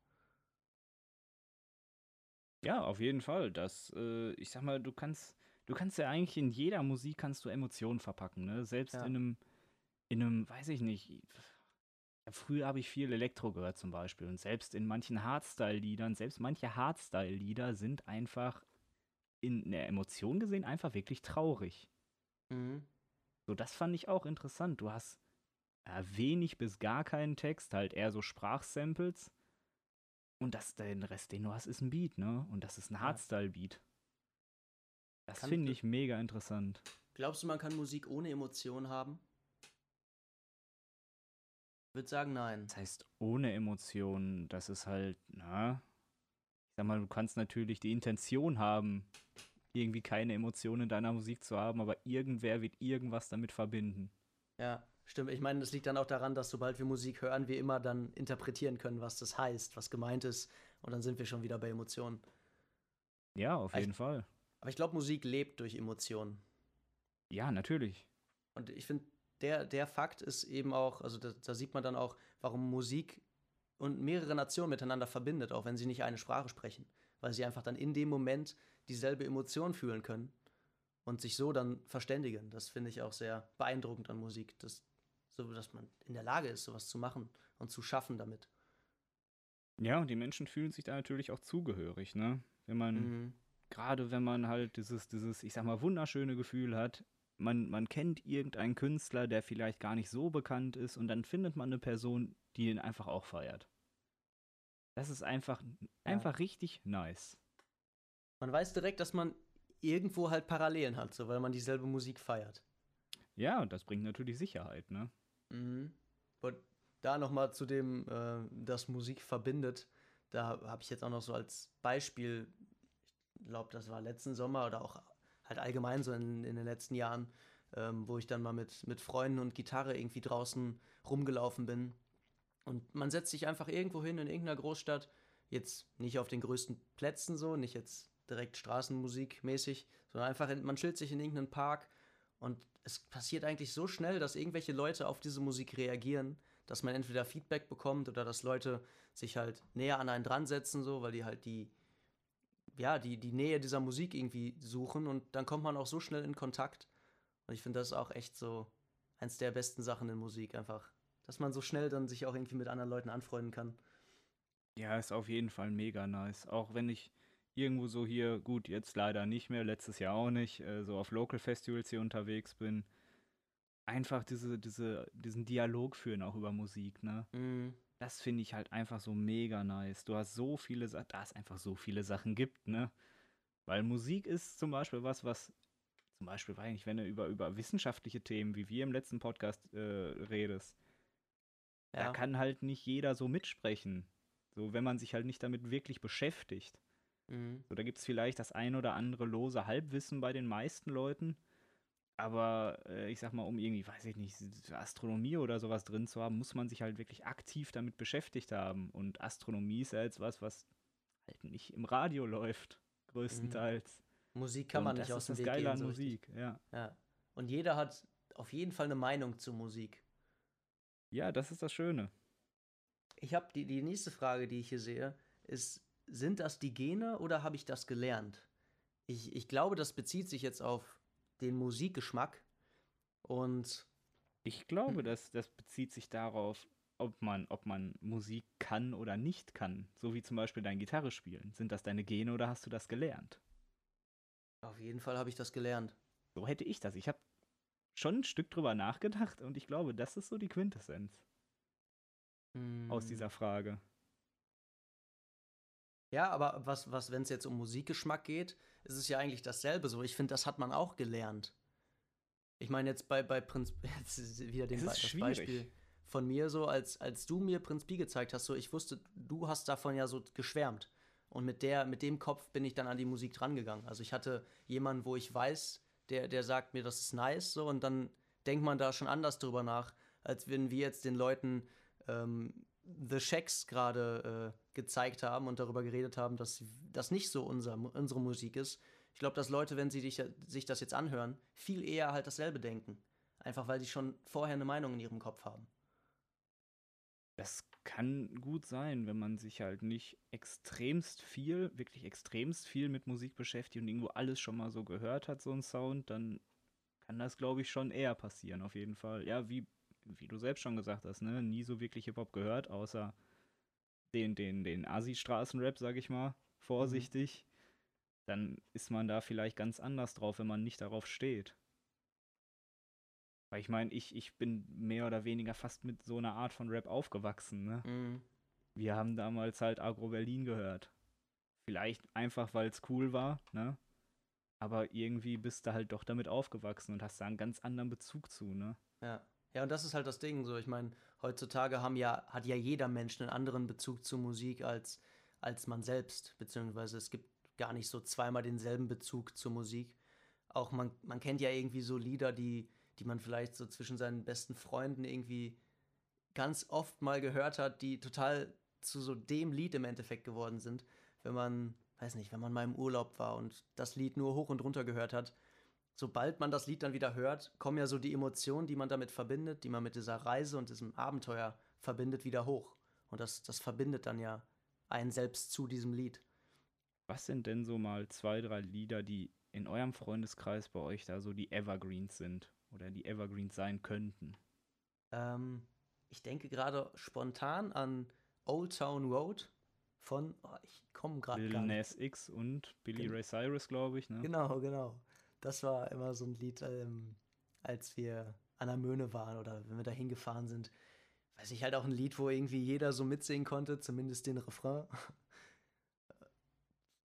Ja, auf jeden Fall. Das, äh, ich sag mal, du kannst, du kannst ja eigentlich in jeder Musik kannst du Emotionen verpacken, ne? Selbst Ja. in einem, in einem, weiß ich nicht. Ja, früher habe ich viel Elektro gehört zum Beispiel und selbst in manchen Hardstyle-Liedern, selbst manche Hardstyle-Lieder sind einfach in der Emotion gesehen einfach wirklich traurig. Mhm. So, das fand ich auch interessant. Du hast äh, wenig bis gar keinen Text, halt eher so Sprachsamples und das, den Rest, den du hast, ist ein Beat, ne? Und das ist ein Ja. Hardstyle-Beat. Das Kann, finde ich mega interessant. glaubst du, man kann Musik ohne Emotionen haben? Ich würde sagen, nein. Das heißt, ohne Emotionen, das ist halt, na, ich sag mal, du kannst natürlich die Intention haben, irgendwie keine Emotionen in deiner Musik zu haben, aber irgendwer wird irgendwas damit verbinden. Ja, stimmt. Ich meine, das liegt dann auch daran, dass sobald wir Musik hören, wir immer dann interpretieren können, was das heißt, was gemeint ist. Und dann sind wir schon wieder bei Emotionen. Ja, auf Aber ich, jeden Fall. aber ich glaube, Musik lebt durch Emotionen. Ja, natürlich. Und ich finde, der, der Fakt ist eben auch, also da, da sieht man dann auch, warum Musik und mehrere Nationen miteinander verbindet, auch wenn sie nicht eine Sprache sprechen. Weil sie einfach dann in dem Moment dieselbe Emotion fühlen können und sich so dann verständigen. Das finde ich auch sehr beeindruckend an Musik, dass, so, dass man in der Lage ist, sowas zu machen und zu schaffen damit. Ja, und die Menschen fühlen sich da natürlich auch zugehörig, ne? Wenn man, Mhm. gerade wenn man halt dieses, dieses, ich sag mal, wunderschöne Gefühl hat, man, man kennt irgendeinen Künstler, der vielleicht gar nicht so bekannt ist, und dann findet man eine Person, die ihn einfach auch feiert. Das ist einfach, Ja. einfach richtig nice. Man weiß direkt, dass man irgendwo halt Parallelen hat, so weil man dieselbe Musik feiert. Ja, und das bringt natürlich Sicherheit, ne? Mhm. Und da nochmal zu dem, äh, das Musik verbindet, da habe ich jetzt auch noch so als Beispiel, ich glaube, das war letzten Sommer oder auch halt allgemein so in, in den letzten Jahren, ähm, wo ich dann mal mit, mit Freunden und Gitarre irgendwie draußen rumgelaufen bin. Und man setzt sich einfach irgendwo hin in irgendeiner Großstadt, jetzt nicht auf den größten Plätzen so, nicht jetzt direkt Straßenmusik mäßig, sondern einfach, in, man chillt sich in irgendeinen Park und es passiert eigentlich so schnell, dass irgendwelche Leute auf diese Musik reagieren, dass man entweder Feedback bekommt oder dass Leute sich halt näher an einen dran setzen, so, weil die halt die, ja, die, die Nähe dieser Musik irgendwie suchen und dann kommt man auch so schnell in Kontakt. Und ich finde das auch echt so eins der besten Sachen in Musik, einfach, dass man so schnell dann sich auch irgendwie mit anderen Leuten anfreunden kann. Ja, ist auf jeden Fall mega nice. Auch wenn ich irgendwo so hier, gut, jetzt leider nicht mehr, letztes Jahr auch nicht, äh, so auf Local Festivals hier unterwegs bin. Einfach diese, diese, diesen Dialog führen auch über Musik, ne? Mhm. Das finde ich halt einfach so mega nice. Du hast so viele Sachen, da es einfach so viele Sachen gibt, ne? Weil Musik ist zum Beispiel was, was, zum Beispiel, weiß ich nicht, wenn du über, über wissenschaftliche Themen, wie wir im letzten Podcast äh, redest, da Ja. kann halt nicht jeder so mitsprechen. So, wenn man sich halt nicht damit wirklich beschäftigt. Mhm. So, da gibt es vielleicht das ein oder andere lose Halbwissen bei den meisten Leuten. Aber äh, ich sag mal, um irgendwie, weiß ich nicht, Astronomie oder sowas drin zu haben, muss man sich halt wirklich aktiv damit beschäftigt haben. Und Astronomie ist ja jetzt was, was halt nicht im Radio läuft, Mhm. größtenteils. Musik kann man Und nicht das aus ist dem das Weg Geile gehen, an so richtig. Musik, ja. Ja. Und jeder hat auf jeden Fall eine Meinung zu Musik. Ja, das ist das Schöne. Ich habe die, die nächste Frage, die ich hier sehe, ist, sind das die Gene oder habe ich das gelernt? Ich, ich glaube, das bezieht sich jetzt auf den Musikgeschmack und Ich glaube, hm, dass das bezieht sich darauf, ob man, ob man Musik kann oder nicht kann. So wie zum Beispiel dein Gitarre spielen. Sind das deine Gene oder hast du das gelernt? auf jeden Fall habe ich das gelernt. So hätte ich das. Ich habe schon ein Stück drüber nachgedacht und ich glaube, das ist so die Quintessenz aus Hm. dieser Frage. Ja, aber was, was, wenn es jetzt um Musikgeschmack geht, ist es ja eigentlich dasselbe so. Ich finde, das hat man auch gelernt. Ich meine jetzt bei, bei Prinz, jetzt ist wieder Es den, ist das schwierig. Beispiel von mir so, als, als du mir Prinz Pi gezeigt hast, so, ich wusste, du hast davon ja so geschwärmt. Und mit der, mit dem Kopf bin ich dann an die Musik drangegangen. Also ich hatte jemanden, wo ich weiß, der, der sagt mir, das ist nice, so, und dann denkt man da schon anders drüber nach, als wenn wir jetzt den Leuten ähm, The Shacks gerade äh, gezeigt haben und darüber geredet haben, dass das nicht so unser, unsere Musik ist. Ich glaube, dass Leute, wenn sie dich, sich das jetzt anhören, viel eher halt dasselbe denken. Einfach weil sie schon vorher eine Meinung in ihrem Kopf haben. Das kann gut sein, wenn man sich halt nicht extremst viel, wirklich extremst viel mit Musik beschäftigt und irgendwo alles schon mal so gehört hat, so ein Sound, dann kann das, glaube ich, schon eher passieren, auf jeden Fall. Ja, wie, wie du selbst schon gesagt hast, ne? Nie so wirklich Hip-Hop gehört, außer den, den, den Asi-Straßenrap, sag ich mal, Mhm. vorsichtig. Dann ist man da vielleicht ganz anders drauf, wenn man nicht darauf steht. Weil ich meine, ich, ich bin mehr oder weniger fast mit so einer Art von Rap aufgewachsen, ne? Mhm. Wir haben damals halt Agro Berlin gehört. Vielleicht einfach, weil es cool war, ne? Aber irgendwie bist du halt doch damit aufgewachsen und hast da einen ganz anderen Bezug zu, ne? Ja. Ja, und das ist halt das Ding. So, ich meine, heutzutage haben ja, hat ja jeder Mensch einen anderen Bezug zur Musik als, als man selbst. Beziehungsweise es gibt gar nicht so zweimal denselben Bezug zur Musik. Auch man, man kennt ja irgendwie so Lieder, die, die man vielleicht so zwischen seinen besten Freunden irgendwie ganz oft mal gehört hat, die total zu so dem Lied im Endeffekt geworden sind. Wenn man, weiß nicht, wenn man mal im Urlaub war und das Lied nur hoch und runter gehört hat, sobald man das Lied dann wieder hört, kommen ja so die Emotionen, die man damit verbindet, die man mit dieser Reise und diesem Abenteuer verbindet, wieder hoch. Und das, das verbindet dann ja einen selbst zu diesem Lied. Was sind denn so mal zwei, drei Lieder, die in eurem Freundeskreis bei euch da so die Evergreens sind oder die Evergreens sein könnten? Ähm, Ich denke gerade spontan an Old Town Road von, oh, ich komme gerade Lil gar nicht. Nas X und Billy Gen Ray Cyrus, glaube ich, ne? genau, genau. Das war immer so ein Lied, ähm, als wir an der Möhne waren oder wenn wir da hingefahren sind. Weiß ich, halt auch ein Lied, wo irgendwie jeder so mitsingen konnte, zumindest den Refrain.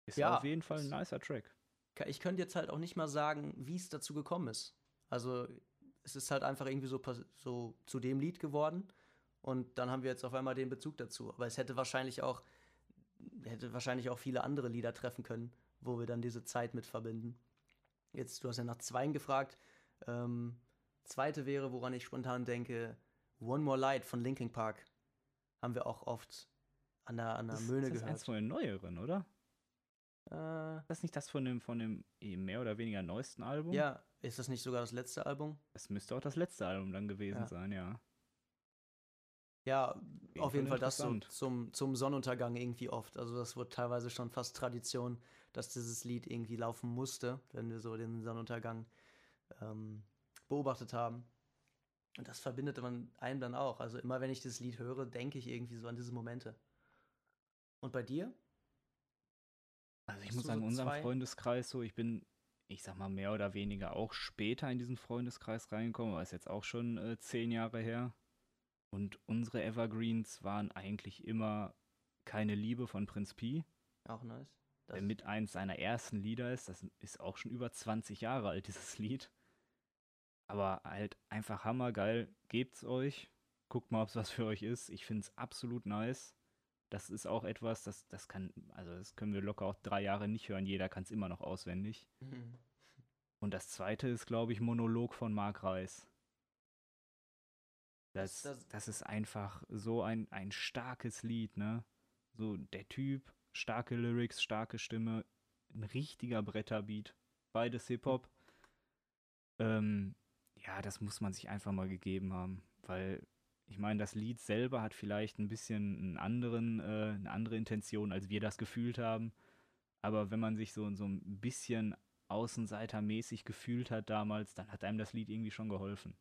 Ist auf Ja, jeden Fall ein es, nicer Track. ich könnte jetzt halt auch nicht mal sagen, wie es dazu gekommen ist. Also es ist halt einfach irgendwie so, pass- so zu dem Lied geworden und dann haben wir jetzt auf einmal den Bezug dazu. Aber es hätte wahrscheinlich auch, hätte wahrscheinlich auch viele andere Lieder treffen können, wo wir dann diese Zeit mit verbinden. Jetzt, du hast ja nach Zweien gefragt. Ähm, zweite wäre, woran ich spontan denke, One More Light von Linkin Park. Haben wir auch oft an der, an der Das ist, ist Möhne das eins gehört. von den neueren, oder? Äh, Ist das nicht das von dem, von dem eh mehr oder weniger neuesten Album? ja, ist das nicht sogar das letzte Album? Das müsste auch das letzte Album dann gewesen Ja. sein, ja. Ja, Auf jeden auf jeden Fall Fall das so interessant. zum, zum Sonnenuntergang irgendwie oft. Also das wird teilweise schon fast Tradition, dass dieses Lied irgendwie laufen musste, wenn wir so den Sonnenuntergang ähm, beobachtet haben. Und das verbindet man einem dann auch. Also immer wenn ich dieses Lied höre, denke ich irgendwie so an diese Momente. Und bei dir? Also ich Hast muss du so sagen, in unserem zwei? Freundeskreis so, ich bin, ich sag mal, mehr oder weniger auch später in diesen Freundeskreis reingekommen, aber ist jetzt auch schon äh, zehn Jahre her. Und unsere Evergreens waren eigentlich immer Keine Liebe von Prinz Pi, Auch nice. der Das, mit eins seiner ersten Lieder ist. Das ist auch schon über zwanzig Jahre alt, dieses Lied. Aber halt einfach hammergeil. Gebt's euch. Guckt mal, ob es was für euch ist. Ich finde es absolut nice. Das ist auch etwas, das, das kann, also das können wir locker auch drei Jahre nicht hören. Jeder kann es immer noch auswendig. mhm. Und das zweite ist, glaube ich, Monolog von Mark Reis. das, Das, das, das ist einfach so ein, ein starkes Lied, ne? So der Typ, starke Lyrics, starke Stimme, ein richtiger Bretterbeat. Beides Hip-Hop. Ähm, ja, das muss man sich einfach mal gegeben haben, weil ich meine, das Lied selber hat vielleicht ein bisschen einen anderen, äh, eine andere Intention, als wir das gefühlt haben. Aber wenn man sich so, so ein bisschen außenseitermäßig gefühlt hat damals, dann hat einem das Lied irgendwie schon geholfen.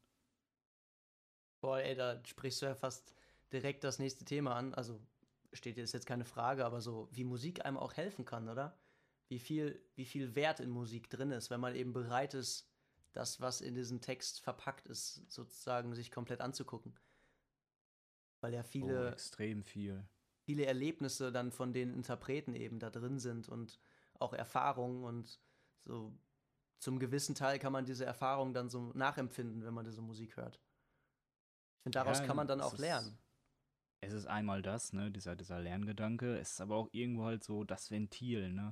boah, ey, da sprichst du ja fast direkt das nächste Thema an. Also steht jetzt jetzt keine Frage, aber so, wie Musik einem auch helfen kann, oder? Wie viel, wie viel Wert in Musik drin ist, wenn man eben bereit ist, das, was in diesem Text verpackt ist, sozusagen sich komplett anzugucken. Weil ja Oh, viele, extrem viel. viele Erlebnisse dann von den Interpreten eben da drin sind und auch Erfahrungen und so zum gewissen Teil kann man diese Erfahrung dann so nachempfinden, wenn man diese Musik hört. Ich finde, daraus Ja, kann man dann es auch ist, lernen. es ist einmal das, ne, dieser, dieser Lerngedanke, es ist aber auch irgendwo halt so das Ventil, ne?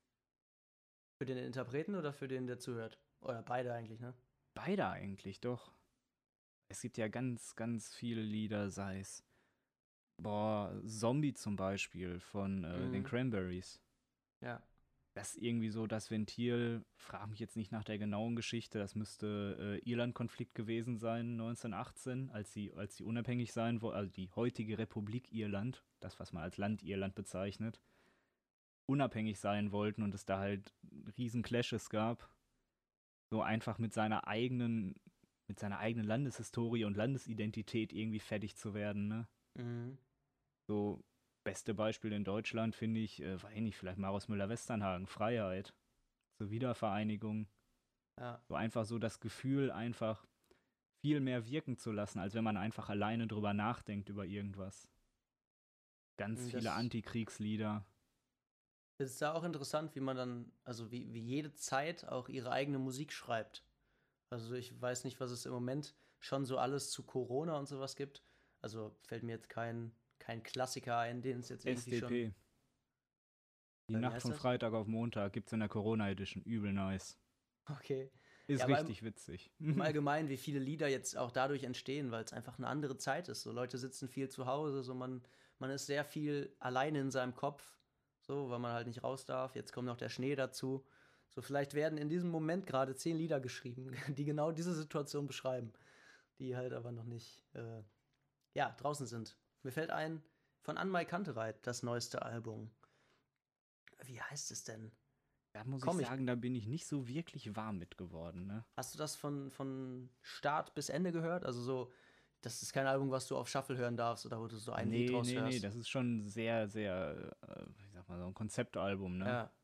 Für den Interpreten oder für den, der zuhört? Oder beide eigentlich, ne? Beide eigentlich, doch. Es gibt ja ganz, ganz viele Lieder, sei es, boah, Zombie zum Beispiel von äh, den Mhm. Cranberries. Ja. Das ist irgendwie so das Ventil, frag mich jetzt nicht nach der genauen Geschichte, das müsste äh, Irland-Konflikt gewesen sein, neunzehnhundertachtzehn, als sie, als sie unabhängig sein wollten, also die heutige Republik Irland, das, was man als Land Irland bezeichnet, unabhängig sein wollten und es da halt riesen Clashes gab, so einfach mit seiner eigenen, mit seiner eigenen Landeshistorie und Landesidentität irgendwie fertig zu werden, ne? Mhm. So, beste Beispiel in Deutschland finde ich, äh, weiß ich nicht, vielleicht Marius Müller-Westernhagen, Freiheit, zur Wiedervereinigung. Ja. So einfach so das Gefühl, einfach viel mehr wirken zu lassen, als wenn man einfach alleine drüber nachdenkt über irgendwas. Ganz Mhm, viele Das Antikriegslieder. das ist da auch interessant, wie man dann, also wie, wie jede Zeit auch ihre eigene Musik schreibt. Also ich weiß nicht, was es im Moment schon so alles zu Corona und sowas gibt. Also fällt mir jetzt kein, kein Klassiker ein, den es jetzt irgendwie schon. S D P. Die Äh, wie Nacht heißt von das? Freitag auf Montag gibt's in der Corona Edition. Übel nice. Okay. Ja, Ist aber im, richtig witzig. im Allgemeinen, wie viele Lieder jetzt auch dadurch entstehen, weil es einfach eine andere Zeit ist. So Leute sitzen viel zu Hause, so man, man ist sehr viel alleine in seinem Kopf, so, weil man halt nicht raus darf. Jetzt kommt noch der Schnee dazu. So, vielleicht werden in diesem Moment gerade zehn Lieder geschrieben, die genau diese Situation beschreiben, die halt aber noch nicht, äh, ja, draußen sind. Mir fällt ein, von Anmai Kantereit, das neueste Album. Wie heißt es denn? Da muss ich Komm, ich, sagen, da bin ich nicht so wirklich warm mit geworden, ne? hast du das von, von Start bis Ende gehört? Also so, das ist kein Album, was du auf Shuffle hören darfst oder wo du so ein Lied Nee, nee, nee, raushörst. das ist schon sehr, sehr, äh, wie sag mal, so ein Konzeptalbum, ne? Ja,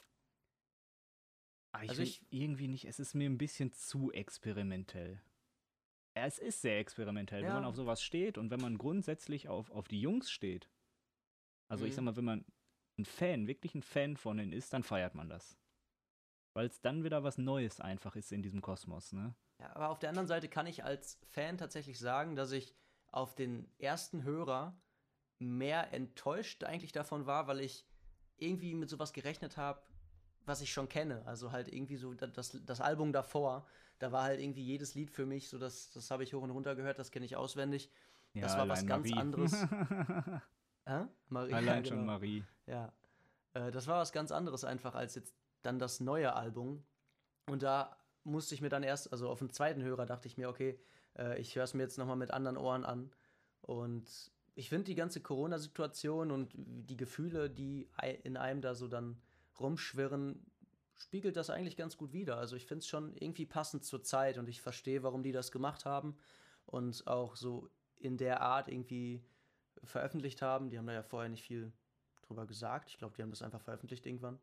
Aber ich also finde ich, irgendwie nicht, es ist mir ein bisschen zu experimentell. Ja, es ist sehr experimentell, wenn man ja, auf sowas steht und wenn man grundsätzlich auf, auf die Jungs steht. Also ich sag mhm. mal, wenn man ein Fan, wirklich ein Fan von denen ist, dann feiert man das. Weil es dann wieder was Neues einfach ist in diesem Kosmos, ne? Ja, aber auf der anderen Seite kann ich als Fan tatsächlich sagen, dass ich auf den ersten Hörer mehr enttäuscht eigentlich davon war, weil ich irgendwie mit sowas gerechnet habe, was ich schon kenne. Also halt irgendwie so das, das Album davor, da war halt irgendwie jedes Lied für mich, so das, das habe ich hoch und runter gehört, das kenne ich auswendig. Ja, Das war was allein ganz Marie. anderes. Hä? Maria, Allein schon genau. Marie. Ja. Äh, das war was ganz anderes einfach als jetzt dann das neue Album. Und da musste ich mir dann erst, also auf dem zweiten Hörer dachte ich mir, okay, äh, ich höre es mir jetzt nochmal mit anderen Ohren an. Und ich finde die ganze Corona-Situation und die Gefühle, die ei- in einem da so dann rumschwirren, spiegelt das eigentlich ganz gut wider. Also ich finde es schon irgendwie passend zur Zeit und ich verstehe, warum die das gemacht haben und auch so in der Art irgendwie veröffentlicht haben. Die haben da ja vorher nicht viel drüber gesagt. Ich glaube, die haben das einfach veröffentlicht irgendwann.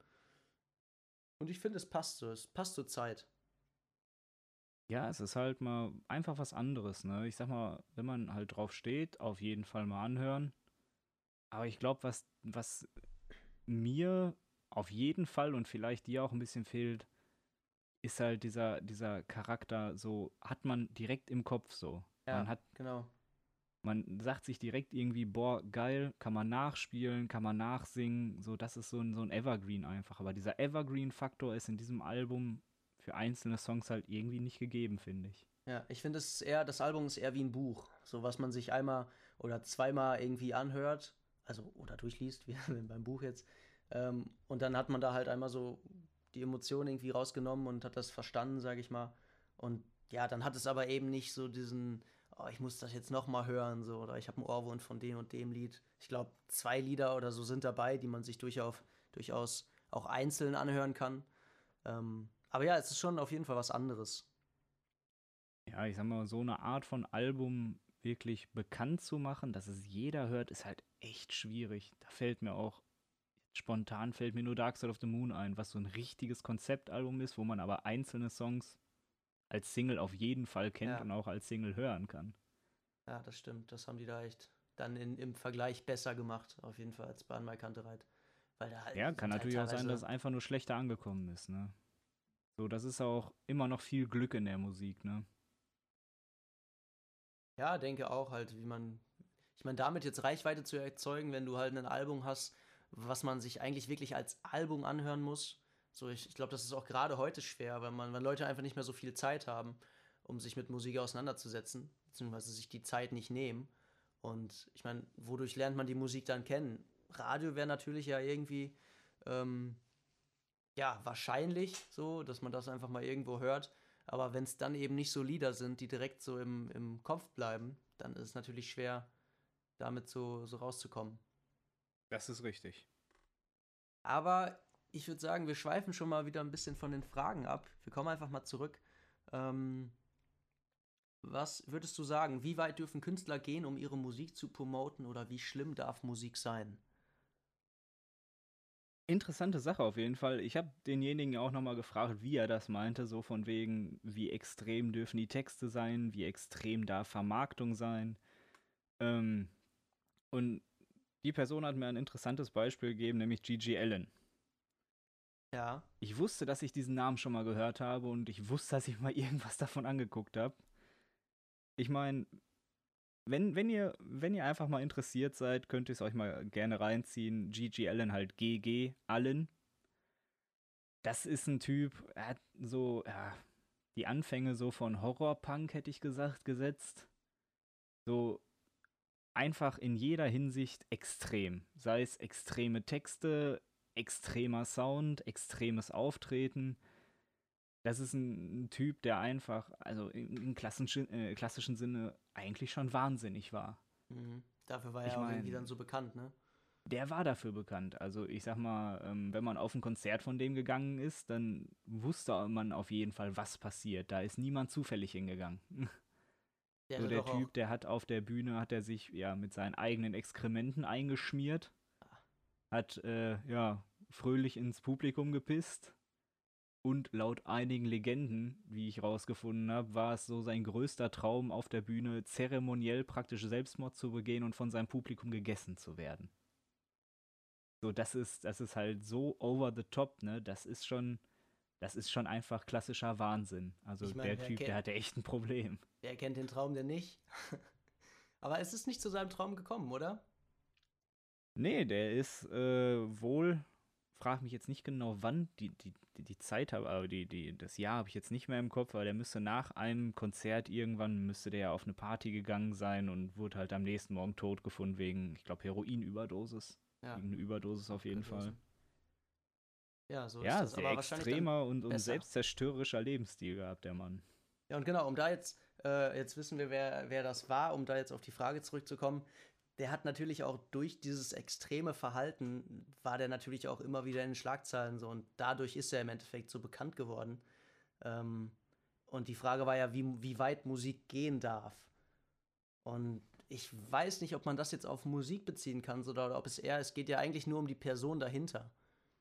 Und ich finde, es passt so. Es passt zur Zeit. Ja, es ist halt mal einfach was anderes, ne? Ich sag mal, wenn man halt drauf steht, auf jeden Fall mal anhören. Aber ich glaube, was, was mir auf jeden Fall und vielleicht dir auch ein bisschen fehlt, ist halt dieser, dieser Charakter, so hat man direkt im Kopf so. Man Ja, hat, genau. man sagt sich direkt irgendwie, boah, geil, kann man nachspielen, kann man nachsingen, so, das ist so ein, so ein Evergreen einfach. Aber dieser Evergreen-Faktor ist in diesem Album für einzelne Songs halt irgendwie nicht gegeben, finde ich. Ja, ich finde, es ist eher, das Album ist eher wie ein Buch. So was man sich einmal oder zweimal irgendwie anhört, also oder durchliest, wie beim Buch jetzt. Ähm, und dann hat man da halt einmal so die Emotionen irgendwie rausgenommen und hat das verstanden, sage ich mal. Und ja, dann hat es aber eben nicht so diesen, oh, ich muss das jetzt nochmal hören, so, oder ich habe einen Ohrwurm von dem und dem Lied. Ich glaube, zwei Lieder oder so sind dabei, die man sich durchaus, durchaus auch einzeln anhören kann. Ähm, aber ja, es ist schon auf jeden Fall was anderes. Ja, ich sag mal, so eine Art von Album wirklich bekannt zu machen, dass es jeder hört, ist halt echt schwierig. Da fällt mir auch, spontan fällt mir nur Dark Side of the Moon ein, was so ein richtiges Konzeptalbum ist, wo man aber einzelne Songs als Single auf jeden Fall kennt Ja. und auch als Single hören kann. Ja, das stimmt. Das haben die da echt dann in, im Vergleich besser gemacht, auf jeden Fall, als Bahn bei Kantereit. Weil da halt Ja, kann sind halt natürlich auch sein, dass teilweise. es einfach nur schlechter angekommen ist, ne? So, das ist auch immer noch viel Glück in der Musik, ne? Ja, denke auch halt, wie man. Ich meine, damit jetzt Reichweite zu erzeugen, wenn du halt ein Album hast, was man sich eigentlich wirklich als Album anhören muss. So, ich, ich glaube, das ist auch gerade heute schwer, weil man, weil Leute einfach nicht mehr so viel Zeit haben, um sich mit Musik auseinanderzusetzen, beziehungsweise sich die Zeit nicht nehmen. Und ich meine, wodurch lernt man die Musik dann kennen? Radio wäre natürlich ja irgendwie, ähm, ja, wahrscheinlich so, dass man das einfach mal irgendwo hört. Aber wenn es dann eben nicht so Lieder sind, die direkt so im, im Kopf bleiben, dann ist es natürlich schwer, damit so, so rauszukommen. Das ist richtig. Aber ich würde sagen, wir schweifen schon mal wieder ein bisschen von den Fragen ab. Wir kommen einfach mal zurück. Ähm, was würdest du sagen? Wie weit dürfen Künstler gehen, um ihre Musik zu promoten oder wie schlimm darf Musik sein? Interessante Sache auf jeden Fall. Ich habe denjenigen auch nochmal gefragt, wie er das meinte, so von wegen, wie extrem dürfen die Texte sein, wie extrem darf Vermarktung sein. Ähm, und die Person hat mir ein interessantes Beispiel gegeben, nämlich Gigi Allen. Ja, Ich wusste, dass ich diesen Namen schon mal gehört habe und ich wusste, dass ich mal irgendwas davon angeguckt habe. Ich meine, wenn, wenn, ihr, wenn ihr einfach mal interessiert seid, könnt ihr es euch mal gerne reinziehen. Gigi Allen halt G G Allen. Das ist ein Typ, er hat so, ja, die Anfänge so von Horrorpunk, hätte ich gesagt, gesetzt. So einfach in jeder Hinsicht extrem. Sei es extreme Texte, extremer Sound, extremes Auftreten. Das ist ein, ein Typ, der einfach, also im, im klassischen, äh, klassischen Sinne, eigentlich schon wahnsinnig war. mhm. Dafür war Ich er auch irgendwie meine, dann so bekannt, ne? der war dafür bekannt. Also ich sag mal, ähm, wenn man auf ein Konzert von dem gegangen ist, dann wusste man auf jeden Fall, was passiert. Da ist niemand zufällig hingegangen. Der So hatte der doch auch. Typ, der hat auf der Bühne, hat er sich ja mit seinen eigenen Exkrementen eingeschmiert, hat äh, ja fröhlich ins Publikum gepisst und laut einigen Legenden, wie ich rausgefunden habe, war es so sein größter Traum auf der Bühne, zeremoniell praktisch Selbstmord zu begehen und von seinem Publikum gegessen zu werden. So, das ist, das ist halt so over the top, ne? Das ist schon, das ist schon einfach klassischer Wahnsinn. Also Ich meine, der wer, Typ, ke der hatte echt ein Problem. wer kennt den Traum denn nicht? Aber es ist nicht zu seinem Traum gekommen, oder? Nee, der ist äh, wohl, frag mich jetzt nicht genau, wann die, die, die, die Zeit habe, aber die, die, das Jahr habe ich jetzt nicht mehr im Kopf, aber der müsste nach einem Konzert irgendwann, müsste der ja auf eine Party gegangen sein und wurde halt am nächsten Morgen tot gefunden wegen, ich glaube, Heroinüberdosis. Ja, Irgendeine Überdosis auf jeden Fall. gewesen. Ja, so ist Ja, das. sehr Aber wahrscheinlich dann extremer und, und besser. selbstzerstörerischer Lebensstil gehabt, der Mann. Ja, und genau, um da jetzt, äh, jetzt wissen wir, wer, wer das war, um da jetzt auf die Frage zurückzukommen. Der hat natürlich auch durch dieses extreme Verhalten, war der natürlich auch immer wieder in den Schlagzeilen so und dadurch ist er im Endeffekt so bekannt geworden. Ähm, und die Frage war ja, wie, wie weit Musik gehen darf. Und ich weiß nicht, ob man das jetzt auf Musik beziehen kann so, oder ob es eher, es geht ja eigentlich nur um die Person dahinter.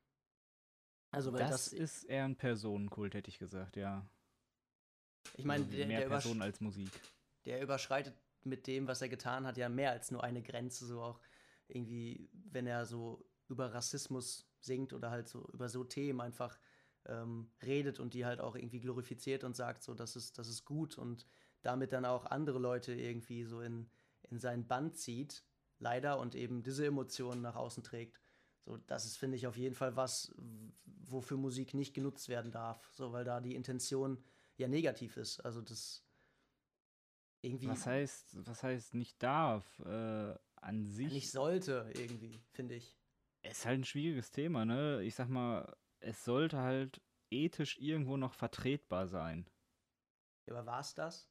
Also, weil Das das, ist eher ein Personenkult, hätte ich gesagt, ja. ich meine, Also der, mehr der, Personen übersch als Musik. der überschreitet mit dem, was er getan hat, ja mehr als nur eine Grenze. So auch irgendwie, wenn er so über Rassismus singt oder halt so über so Themen einfach ähm, redet und die halt auch irgendwie glorifiziert und sagt, so, das ist, das ist gut und damit dann auch andere Leute irgendwie so in, in seinen Bann zieht, leider, und eben diese Emotionen nach außen trägt. So, das ist, finde ich, auf jeden Fall was, wofür Musik nicht genutzt werden darf. So, weil da die Intention ja negativ ist. Also das irgendwie Was heißt, was heißt nicht darf? Äh, an ja, nicht sich sollte, irgendwie, finde ich. ist halt ein schwieriges Thema, ne? Ich sag mal, es sollte halt ethisch irgendwo noch vertretbar sein. Ja, aber war es das?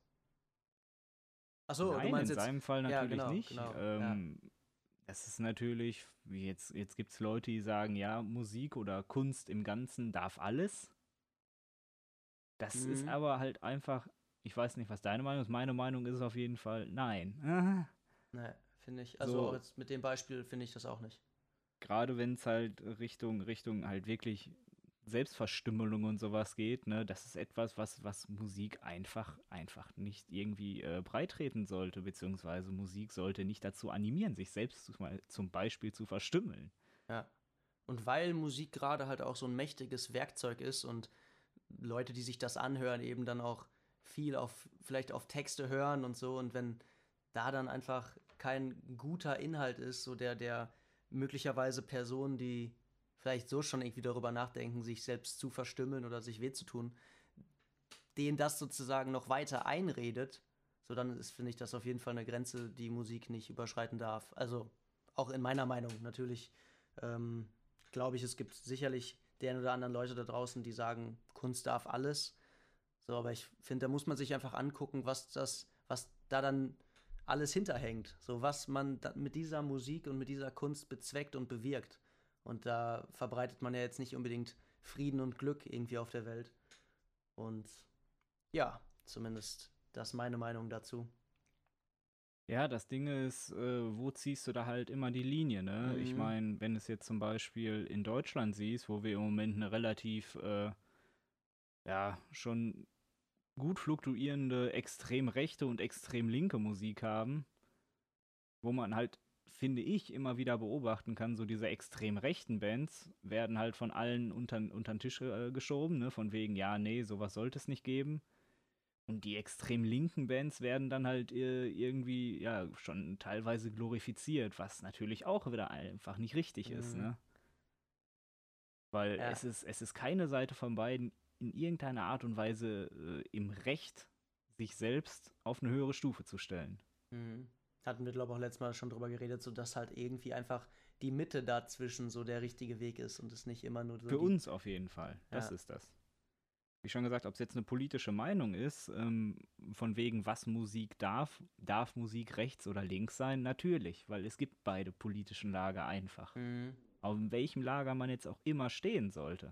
Ach so, du Nein, meinst in jetzt, seinem Fall ja, natürlich genau, nicht. genau, ja. Ähm, das ist natürlich, wie jetzt, jetzt gibt es Leute, die sagen, ja, Musik oder Kunst im Ganzen darf alles. Das ist Mhm. aber halt einfach, ich weiß nicht, was deine Meinung ist. Meine Meinung ist auf jeden Fall nein. Ne, finde ich. Also auch So, jetzt mit dem Beispiel finde ich das auch nicht. gerade wenn es halt Richtung, Richtung halt wirklich Selbstverstümmelung und sowas geht, ne, das ist etwas, was, was Musik einfach, einfach nicht irgendwie äh, breitreten sollte, beziehungsweise Musik sollte nicht dazu animieren, sich selbst zu, zum Beispiel zu verstümmeln. Ja. Und weil Musik gerade halt auch so ein mächtiges Werkzeug ist und Leute, die sich das anhören, eben dann auch viel auf, vielleicht auf Texte hören und so, und wenn da dann einfach kein guter Inhalt ist, so der, der möglicherweise Personen, die vielleicht so schon irgendwie darüber nachdenken, sich selbst zu verstümmeln oder sich weh zu tun, denen das sozusagen noch weiter einredet, so dann ist, finde ich, das auf jeden Fall eine Grenze, die Musik nicht überschreiten darf. Also auch in meiner Meinung. Natürlich ähm, glaube ich, es gibt sicherlich den oder anderen Leute da draußen, die sagen, Kunst darf alles. So, aber ich finde, da muss man sich einfach angucken, was das, was da dann alles hinterhängt. So, was man da mit dieser Musik und mit dieser Kunst bezweckt und bewirkt. Und da verbreitet man ja jetzt nicht unbedingt Frieden und Glück irgendwie auf der Welt. Und ja, zumindest das ist meine Meinung dazu. Ja, das Ding ist, äh, wo ziehst du da halt immer die Linie, ne? Ich Mhm. meine, wenn du es jetzt zum Beispiel in Deutschland siehst, wo wir im Moment eine relativ, äh, ja, schon gut fluktuierende extrem rechte und extrem linke Musik haben, wo man halt, finde ich, immer wieder beobachten kann, so diese extrem rechten Bands werden halt von allen unter, unter den Tisch äh, geschoben, ne? Von wegen, ja, nee, sowas sollte es nicht geben. Und die extrem linken Bands werden dann halt äh, irgendwie, ja, schon teilweise glorifiziert, was natürlich auch wieder einfach nicht richtig ist, Mhm. ne? Weil Ja. es ist, es ist keine Seite von beiden in irgendeiner Art und Weise äh, im Recht, sich selbst auf eine höhere Stufe zu stellen. Mhm. Hatten wir, glaube ich, auch letztes Mal schon drüber geredet, so dass halt irgendwie einfach die Mitte dazwischen so der richtige Weg ist und es nicht immer nur so Für die. uns auf jeden Fall. Das Ja. ist das. Wie schon gesagt, ob es jetzt eine politische Meinung ist, ähm, von wegen, was Musik darf, darf Musik rechts oder links sein? Natürlich, weil es gibt beide politischen Lager einfach. Mhm. Auf welchem Lager man jetzt auch immer stehen sollte.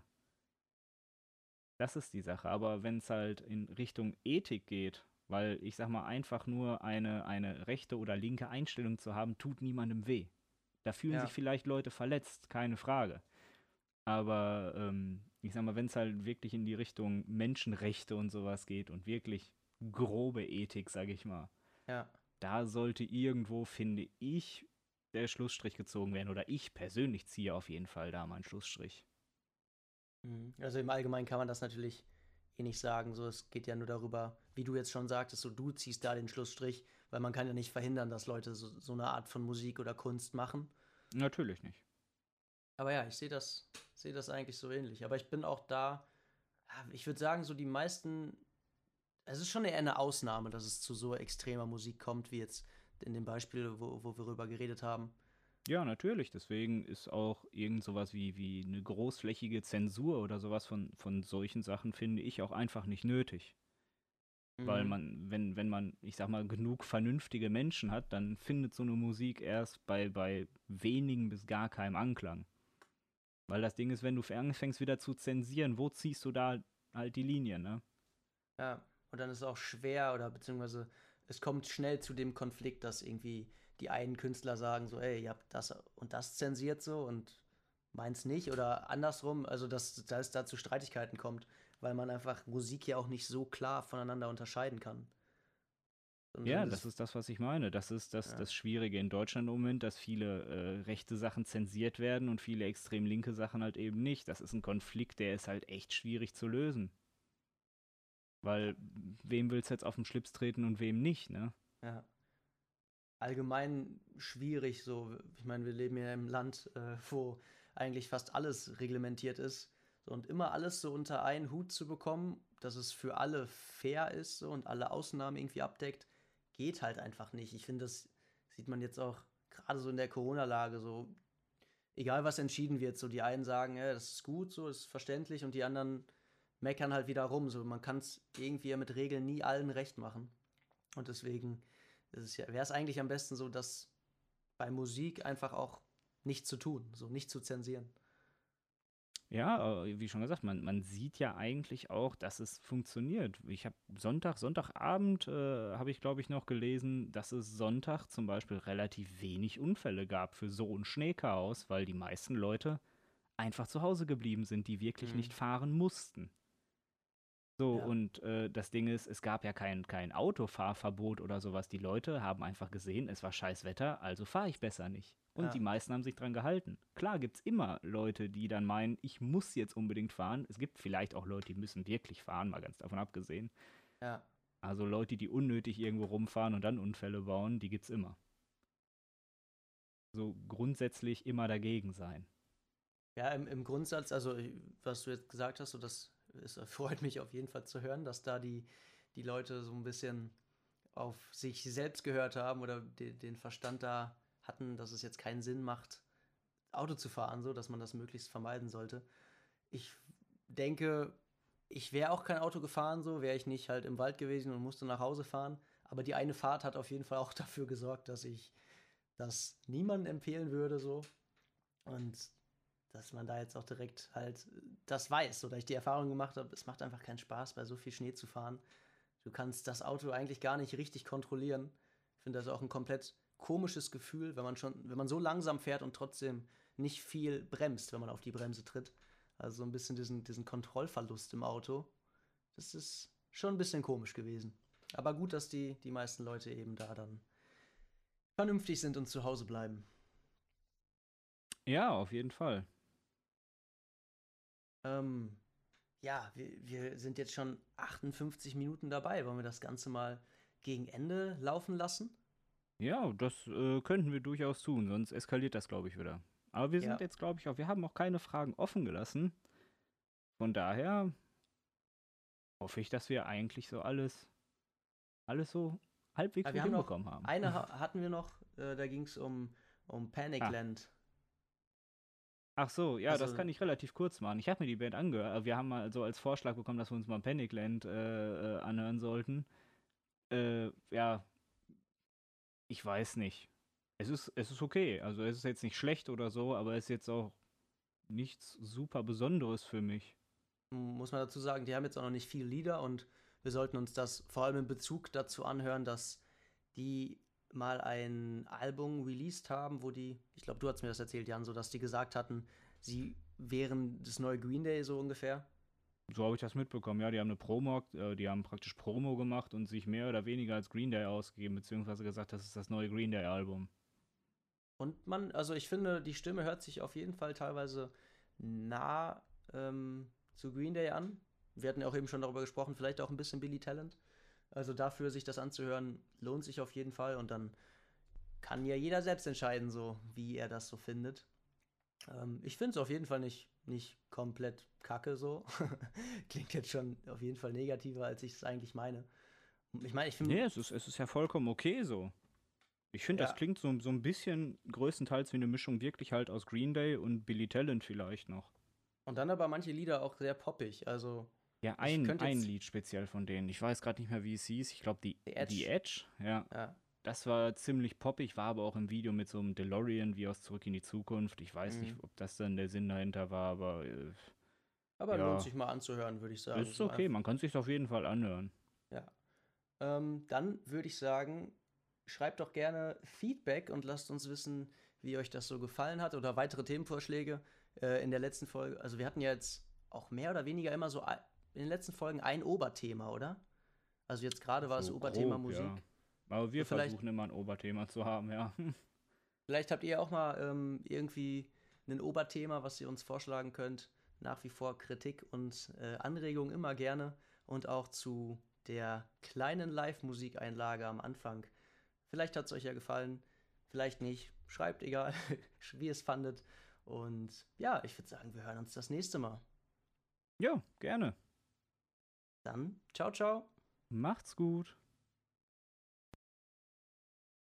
Das ist die Sache. Aber wenn es halt in Richtung Ethik geht, weil ich sag mal, einfach nur eine, eine rechte oder linke Einstellung zu haben, tut niemandem weh. Da fühlen sich Ja. vielleicht Leute verletzt, keine Frage. Aber ähm, ich sag mal, wenn es halt wirklich in die Richtung Menschenrechte und sowas geht und wirklich grobe Ethik, sag ich mal, Ja. da sollte irgendwo, finde ich, der Schlussstrich gezogen werden. Oder ich persönlich ziehe auf jeden Fall da meinen Schlussstrich. Mhm. Also im Allgemeinen kann man das natürlich eh nicht sagen. So, es geht ja nur darüber, wie du jetzt schon sagtest, so du ziehst da den Schlussstrich, weil man kann ja nicht verhindern, dass Leute so, so eine Art von Musik oder Kunst machen. Natürlich nicht. Aber ja, ich sehe das, sehe das eigentlich so ähnlich. Aber ich bin auch da, ja, ich würde sagen, so die meisten, es ist schon eher eine Ausnahme, dass es zu so extremer Musik kommt, wie jetzt in dem Beispiel, wo, wo wir darüber geredet haben. Ja, natürlich. Deswegen ist auch irgend sowas wie, wie eine großflächige Zensur oder sowas von, von solchen Sachen, finde ich, auch einfach nicht nötig. Weil Mhm. man, wenn, wenn man, ich sag mal, genug vernünftige Menschen hat, dann findet so eine Musik erst bei, bei wenigen bis gar keinem Anklang. Weil das Ding ist, wenn du anfängst wieder zu zensieren, wo ziehst du da halt die Linie, ne? Ja, und dann ist es auch schwer oder beziehungsweise es kommt schnell zu dem Konflikt, dass irgendwie die einen Künstler sagen so, ey, ihr habt das und das zensiert so und meins nicht oder andersrum, also dass, dass es da zu Streitigkeiten kommt, weil man einfach Musik ja auch nicht so klar voneinander unterscheiden kann. Und dann Ja, ist das es, ist das, was ich meine. Das ist das, ja, das Schwierige in Deutschland im Moment, dass viele äh, rechte Sachen zensiert werden und viele extrem linke Sachen halt eben nicht. Das ist ein Konflikt, der ist halt echt schwierig zu lösen. ja, Weil wem willst du jetzt auf den Schlips treten und wem nicht, ne? ja. Allgemein schwierig so. Ich meine, wir leben ja im Land, äh, wo eigentlich fast alles reglementiert ist. So, und immer alles so unter einen Hut zu bekommen, dass es für alle fair ist so, und alle Ausnahmen irgendwie abdeckt, geht halt einfach nicht. Ich finde, das sieht man jetzt auch gerade so in der Corona-Lage so. Egal was entschieden wird, so die einen sagen, ja, das ist gut, so ist verständlich, und die anderen meckern halt wieder rum. So, man kann es irgendwie ja mit Regeln nie allen recht machen. Und deswegen ja, wäre es eigentlich am besten so, dass bei Musik einfach auch nicht zu tun, so nicht zu zensieren. Ja, äh, wie schon gesagt, man, man sieht ja eigentlich auch, dass es funktioniert. Ich habe Sonntag, Sonntagabend äh, habe ich, glaube ich, noch gelesen, dass es Sonntag zum Beispiel relativ wenig Unfälle gab für so ein Schneechaos, weil die meisten Leute einfach zu Hause geblieben sind, die wirklich Mhm. nicht fahren mussten. So, Ja, und äh, das Ding ist, es gab ja kein, kein Autofahrverbot oder sowas. Die Leute haben einfach gesehen, es war scheiß Wetter, also fahre ich besser nicht. Und die ja, meisten haben sich dran gehalten. Klar gibt es immer Leute, die dann meinen, ich muss jetzt unbedingt fahren. Es gibt vielleicht auch Leute, die müssen wirklich fahren, mal ganz davon abgesehen. ja. Also Leute, die unnötig irgendwo rumfahren und dann Unfälle bauen, die gibt's immer. So grundsätzlich immer dagegen sein. Ja, im, im Grundsatz, also was du jetzt gesagt hast, so das es freut mich auf jeden Fall zu hören, dass da die, die Leute so ein bisschen auf sich selbst gehört haben oder de, den Verstand da hatten, dass es jetzt keinen Sinn macht, Auto zu fahren, so dass man das möglichst vermeiden sollte. Ich denke, ich wäre auch kein Auto gefahren, so wäre ich nicht halt im Wald gewesen und musste nach Hause fahren. Aber die eine Fahrt hat auf jeden Fall auch dafür gesorgt, dass ich das niemandem empfehlen würde, so. Und dass man da jetzt auch direkt halt das weiß, oder ich die Erfahrung gemacht habe, es macht einfach keinen Spaß, bei so viel Schnee zu fahren. Du kannst das Auto eigentlich gar nicht richtig kontrollieren. Ich finde das auch ein komplett komisches Gefühl, wenn man schon, wenn man so langsam fährt und trotzdem nicht viel bremst, wenn man auf die Bremse tritt. Also so ein bisschen diesen, diesen Kontrollverlust im Auto. Das ist schon ein bisschen komisch gewesen. Aber gut, dass die, die meisten Leute eben da dann vernünftig sind und zu Hause bleiben. Ja, auf jeden Fall. Ähm, ja, wir, wir sind jetzt schon achtundfünfzig Minuten dabei. Wollen wir das Ganze mal gegen Ende laufen lassen? Ja, das äh, könnten wir durchaus tun, sonst eskaliert das, glaube ich, wieder. Aber wir sind Ja. jetzt, glaube ich, auch, wir haben auch keine Fragen offen gelassen. Von daher hoffe ich, dass wir eigentlich so alles, alles so halbwegs Aber wir gut haben noch, hinbekommen haben. eine ha- hatten wir noch, äh, da ging es um, um Ah, Panicland. ach so, ja, das Also, kann ich relativ kurz machen. Ich habe mir die Band angehört. Wir haben mal so als Vorschlag bekommen, dass wir uns mal Panicland äh, äh, anhören sollten. Äh, ja, ich weiß nicht. Es ist, es ist okay. Also es ist jetzt nicht schlecht oder so, aber es ist jetzt auch nichts super Besonderes für mich. muss man dazu sagen, die haben jetzt auch noch nicht viele Lieder, und wir sollten uns das vor allem in Bezug dazu anhören, dass die mal ein Album released haben, wo die, ich glaube, du hast mir das erzählt, Jan, so dass die gesagt hatten, sie wären das neue Green Day so ungefähr. So habe ich das mitbekommen. Ja, die haben eine Promo, äh, die haben praktisch Promo gemacht und sich mehr oder weniger als Green Day ausgegeben, beziehungsweise gesagt, das ist das neue Green Day Album. Und man, also ich finde, die Stimme hört sich auf jeden Fall teilweise nah ähm, zu Green Day an. Wir hatten ja auch eben schon darüber gesprochen, vielleicht auch ein bisschen Billy Talent. Also dafür, sich das anzuhören, lohnt sich auf jeden Fall. Und dann kann ja jeder selbst entscheiden, so wie er das so findet. Ähm, ich finde es auf jeden Fall nicht, nicht komplett kacke so. Klingt jetzt schon auf jeden Fall negativer, als ich es eigentlich meine. Ich meine, ich Nee, finde, es ist, es ist ja vollkommen okay so. Ich finde, das ja. klingt so, so ein bisschen größtenteils wie eine Mischung wirklich halt aus Green Day und Billy Talent vielleicht noch. Und dann aber manche Lieder auch sehr poppig. Also Ja, ich ein, könnte ein jetzt Lied speziell von denen. Ich weiß gerade nicht mehr, wie es hieß. Ich glaube, die, The die Edge, Edge, ja. ja. Das war ziemlich poppig, war aber auch im Video mit so einem DeLorean wie aus Zurück in die Zukunft. Ich weiß nicht, Mhm. ob das dann der Sinn dahinter war, aber äh, Aber lohnt ja, sich mal anzuhören, würde ich sagen. ist So okay. einfach, Man kann sich auf jeden Fall anhören. ja. Ähm, dann würde ich sagen, schreibt doch gerne Feedback und lasst uns wissen, wie euch das so gefallen hat oder weitere Themenvorschläge äh, in der letzten Folge. Also wir hatten ja jetzt auch mehr oder weniger immer so ein- in den letzten Folgen ein Oberthema, oder? Also jetzt gerade war es So Oberthema grob, ja. Musik. Aber So wir vielleicht, versuchen immer ein Oberthema zu haben, ja. vielleicht habt ihr auch mal ähm, irgendwie ein Oberthema, was ihr uns vorschlagen könnt. Nach wie vor Kritik und äh, Anregungen immer gerne. Und auch zu der kleinen Live-Musikeinlage am Anfang. Vielleicht hat es euch ja gefallen, vielleicht nicht. Schreibt, egal, wie ihr es fandet. Und ja, ich würde sagen, wir hören uns das nächste Mal. Ja, gerne. Dann, ciao, ciao. Macht's gut.